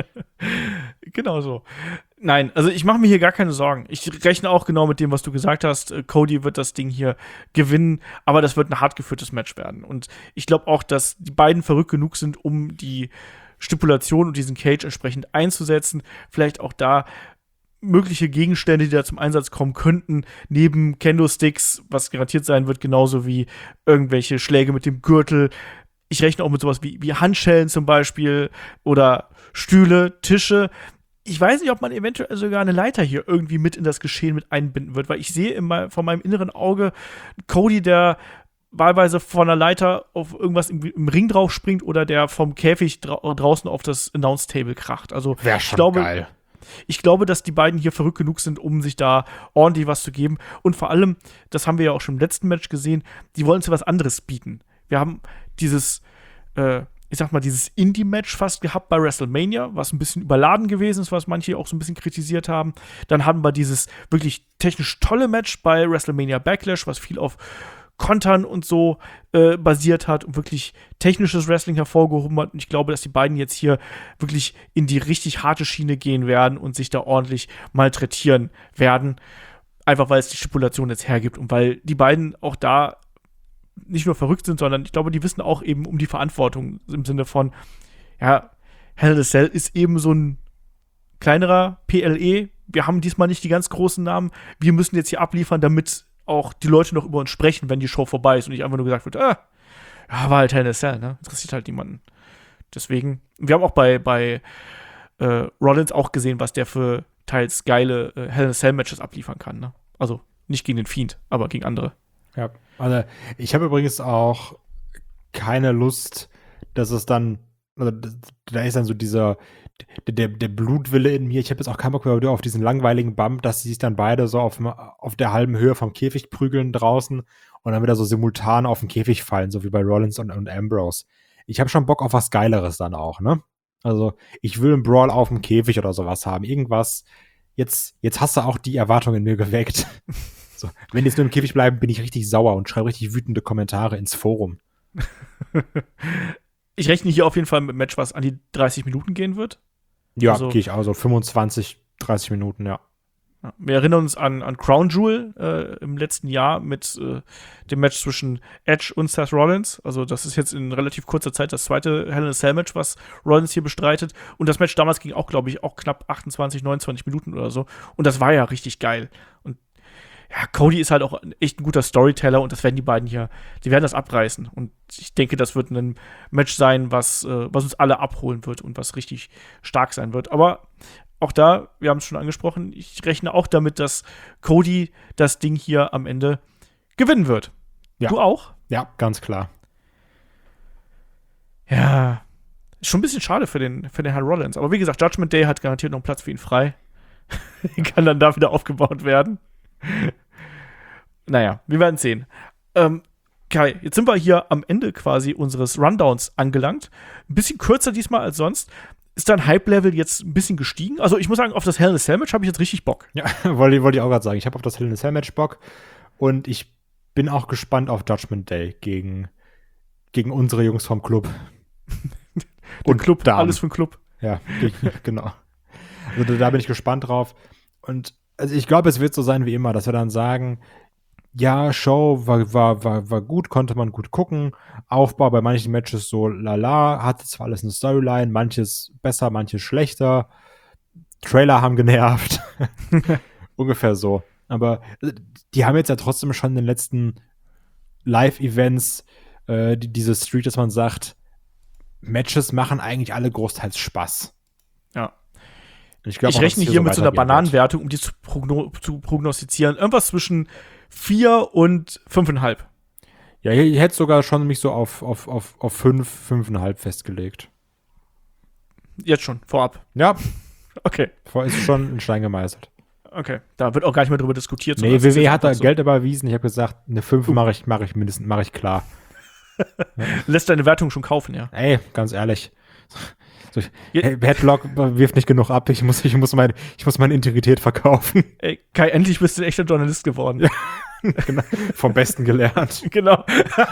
Genau so. Nein, also ich mache mir hier gar keine Sorgen. Ich rechne auch genau mit dem, was du gesagt hast. Cody wird das Ding hier gewinnen, aber das wird ein hart geführtes Match werden. Und ich glaube auch, dass die beiden verrückt genug sind, um die Stipulation und diesen Cage entsprechend einzusetzen. Vielleicht auch da mögliche Gegenstände, die da zum Einsatz kommen könnten, neben Kendo-Sticks, was garantiert sein wird, genauso wie irgendwelche Schläge mit dem Gürtel. Ich rechne auch mit sowas wie, wie Handschellen zum Beispiel oder Stühle, Tische. Ich weiß nicht, ob man eventuell sogar eine Leiter hier irgendwie mit in das Geschehen mit einbinden wird, weil ich sehe immer von meinem inneren Auge Cody, der wahlweise von einer Leiter auf irgendwas im, im Ring drauf springt oder der vom Käfig dra- draußen auf das Announce-Table kracht. Also wäre schon ich glaube, geil. Ich glaube, dass die beiden hier verrückt genug sind, um sich da ordentlich was zu geben. Und vor allem, das haben wir ja auch schon im letzten Match gesehen, die wollen uns was anderes bieten. Wir haben dieses, äh, ich sag mal, dieses Indie-Match fast gehabt bei WrestleMania, was ein bisschen überladen gewesen ist, was manche auch so ein bisschen kritisiert haben. Dann hatten wir dieses wirklich technisch tolle Match bei WrestleMania Backlash, was viel auf Kontern und so äh, basiert hat und wirklich technisches Wrestling hervorgehoben hat. Und ich glaube, dass die beiden jetzt hier wirklich in die richtig harte Schiene gehen werden und sich da ordentlich malträtieren werden. Einfach weil es die Stipulation jetzt hergibt und weil die beiden auch da nicht nur verrückt sind, sondern ich glaube, die wissen auch eben um die Verantwortung im Sinne von, ja, Hell in a Cell ist eben so ein kleinerer P L E. Wir haben diesmal nicht die ganz großen Namen. Wir müssen jetzt hier abliefern, damit auch die Leute noch über uns sprechen, wenn die Show vorbei ist und nicht einfach nur gesagt wird, ah, ja, war halt Hell in a Cell, ne? Interessiert halt niemanden. Deswegen, wir haben auch bei, bei äh, Rollins auch gesehen, was der für teils geile äh, Hell in a Cell Matches abliefern kann, ne? Also nicht gegen den Fiend, aber gegen andere. Ja, also ich habe übrigens auch keine Lust, dass es dann, also da ist dann so dieser, der, der Blutwille in mir. Ich habe jetzt auch keinen Bock mehr auf diesen langweiligen Bump, dass sie sich dann beide so auf, auf der halben Höhe vom Käfig prügeln draußen und dann wieder so simultan auf den Käfig fallen, so wie bei Rollins und, und Ambrose. Ich habe schon Bock auf was Geileres dann auch, ne? Also ich will einen Brawl auf dem Käfig oder sowas haben. Irgendwas. Jetzt, jetzt hast du auch die Erwartung in mir geweckt. So, wenn die jetzt nur im Käfig bleiben, bin ich richtig sauer und schreibe richtig wütende Kommentare ins Forum. Ich rechne hier auf jeden Fall mit einem Match, was an die dreißig Minuten gehen wird. Ja, also, gehe ich auch so. fünfundzwanzig, dreißig Minuten, ja. Ja, wir erinnern uns an, an Crown Jewel äh, im letzten Jahr mit äh, dem Match zwischen Edge und Seth Rollins. Also das ist jetzt in relativ kurzer Zeit das zweite Hell in a Cell Match, was Rollins hier bestreitet. Und das Match damals ging auch, glaube ich, auch knapp achtundzwanzig, neunundzwanzig Minuten oder so. Und das war ja richtig geil. Und ja, Cody ist halt auch echt ein guter Storyteller und das werden die beiden hier, die werden das abreißen. Und ich denke, das wird ein Match sein, was, äh, was uns alle abholen wird und was richtig stark sein wird. Aber auch da, wir haben es schon angesprochen, ich rechne auch damit, dass Cody das Ding hier am Ende gewinnen wird. Ja. Du auch? Ja, ganz klar. Ja, ist schon ein bisschen schade für den, für den Herrn Rollins. Aber wie gesagt, Judgment Day hat garantiert noch einen Platz für ihn frei. Kann dann da wieder aufgebaut werden. Naja, wir werden sehen. Ähm, Kai, jetzt sind wir hier am Ende quasi unseres Rundowns angelangt. Ein bisschen kürzer diesmal als sonst. Ist dein Hype-Level jetzt ein bisschen gestiegen? Also ich muss sagen, auf das Hell in a Cell Match habe ich jetzt richtig Bock. Ja, wollte, wollte ich auch gerade sagen. Ich habe auf das Hell in a Cell Match Bock. Und ich bin auch gespannt auf Judgment Day gegen, gegen unsere Jungs vom Club. Und Club, Damen. Alles für den Club. Ja, genau. Also da bin ich gespannt drauf. Und also ich glaube, es wird so sein wie immer, dass wir dann sagen, ja, Show war, war, war, war gut, konnte man gut gucken. Aufbau bei manchen Matches so lala, hatte zwar alles eine Storyline, manches besser, manches schlechter. Trailer haben genervt. Ungefähr so. Aber die haben jetzt ja trotzdem schon in den letzten Live-Events äh, die, diese Streak, dass man sagt, Matches machen eigentlich alle großteils Spaß. Ja. Ich, glaub, ich auch, rechne hier, hier so mit so einer Bananenwertung, um die zu, progno- zu prognostizieren. Irgendwas zwischen vier und fünfeinhalb. Ja, ich hätte sogar schon mich so auf, auf, auf, auf fünf, fünfeinhalb festgelegt. Jetzt schon, vorab. Ja. Okay. Ist schon ein Stein gemeißelt. Okay, da wird auch gar nicht mehr drüber diskutiert. Nee, W W E hat da so Geld überwiesen. Ich habe gesagt, eine fünf uh. mache ich, mach ich mindestens, mache ich klar. Ja. Lässt deine Wertung schon kaufen, ja. Ey, ganz ehrlich. So, hey, Headlock wirft nicht genug ab. Ich muss, ich muss, mein, ich muss meine Integrität verkaufen. Ey, Kai, endlich bist du ein echter Journalist geworden. Ja, genau. Vom Besten gelernt. Genau.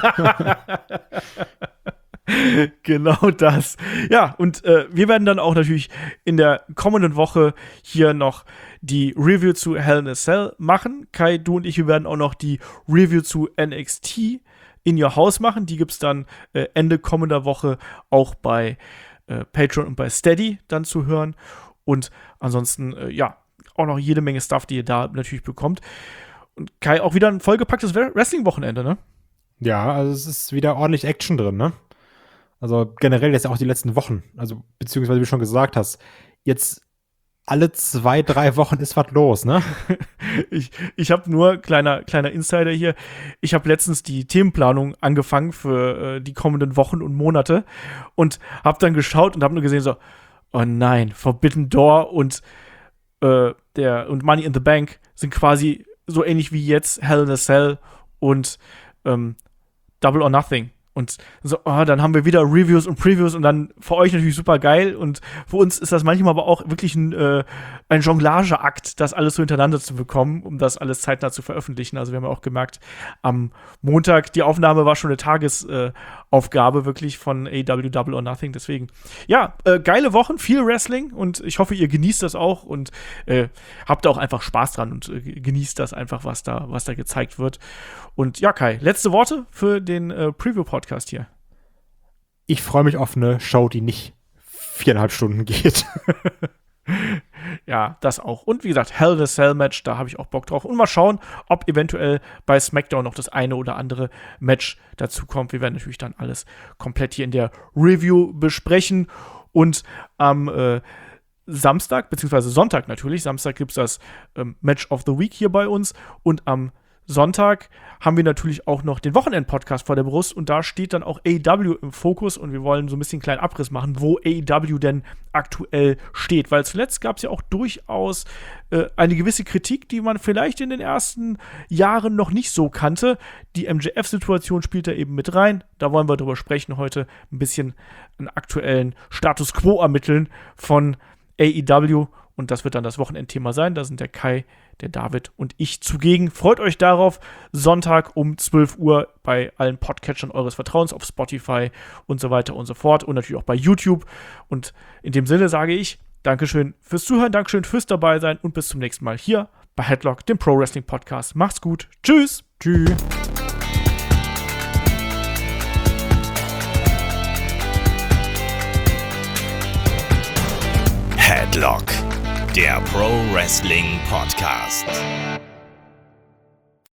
Genau das. Ja, und äh, wir werden dann auch natürlich in der kommenden Woche hier noch die Review zu Hell in a Cell machen. Kai, du und ich, wir werden auch noch die Review zu N X T in Your House machen. Die gibt's dann äh, Ende kommender Woche auch bei äh, Patreon und bei Steady dann zu hören. Und ansonsten, äh, ja, auch noch jede Menge Stuff, die ihr da natürlich bekommt. Und Kai, auch wieder ein vollgepacktes Wrestling-Wochenende, ne? Ja, also es ist wieder ordentlich Action drin, ne? Also generell jetzt auch die letzten Wochen, also beziehungsweise wie du schon gesagt hast, jetzt alle zwei, drei Wochen ist was los, ne? ich ich habe nur, kleiner, kleiner Insider hier, ich habe letztens die Themenplanung angefangen für äh, die kommenden Wochen und Monate und habe dann geschaut und habe nur gesehen so, oh nein, Forbidden Door und, äh, der, und Money in the Bank sind quasi so ähnlich wie jetzt Hell in a Cell und ähm, Double or Nothing. Und so, oh, dann haben wir wieder Reviews und Previews und dann für euch natürlich super geil. Und für uns ist das manchmal aber auch wirklich ein, äh, ein Jonglageakt, das alles so hintereinander zu bekommen, um das alles zeitnah zu veröffentlichen. Also wir haben ja auch gemerkt, am Montag, die Aufnahme war schon eine Tagesaufgabe äh, wirklich von A E W Double or Nothing. Deswegen, ja, äh, geile Wochen, viel Wrestling und ich hoffe, ihr genießt das auch und äh, habt da auch einfach Spaß dran und äh, genießt das einfach, was da, was da gezeigt wird. Und ja, Kai, letzte Worte für den äh, Preview-Podcast hier. Ich freue mich auf eine Show, die nicht viereinhalb Stunden geht. Ja, das auch. Und wie gesagt, Hell in a Cell Match, da habe ich auch Bock drauf. Und mal schauen, ob eventuell bei SmackDown noch das eine oder andere Match dazu kommt. Wir werden natürlich dann alles komplett hier in der Review besprechen. Und am äh, Samstag, beziehungsweise Sonntag natürlich, Samstag gibt es das ähm, Match of the Week hier bei uns. Und am Sonntag haben wir natürlich auch noch den Wochenend-Podcast vor der Brust und da steht dann auch A E W im Fokus und wir wollen so ein bisschen einen kleinen Abriss machen, wo A E W denn aktuell steht, weil zuletzt gab es ja auch durchaus äh, eine gewisse Kritik, die man vielleicht in den ersten Jahren noch nicht so kannte. Die M J F-Situation spielt da eben mit rein, da wollen wir drüber sprechen heute, ein bisschen einen aktuellen Status Quo ermitteln von A E W und das wird dann das Wochenendthema sein, da sind der Kai, der David und ich zugegen. Freut euch darauf. Sonntag um zwölf Uhr bei allen Podcatchern eures Vertrauens auf Spotify und so weiter und so fort. Und natürlich auch bei YouTube. Und in dem Sinne sage ich Dankeschön fürs Zuhören, Dankeschön fürs Dabeisein und bis zum nächsten Mal hier bei Headlock, dem Pro Wrestling Podcast. Macht's gut. Tschüss. Tschüss. Headlock, der Pro Wrestling Podcast.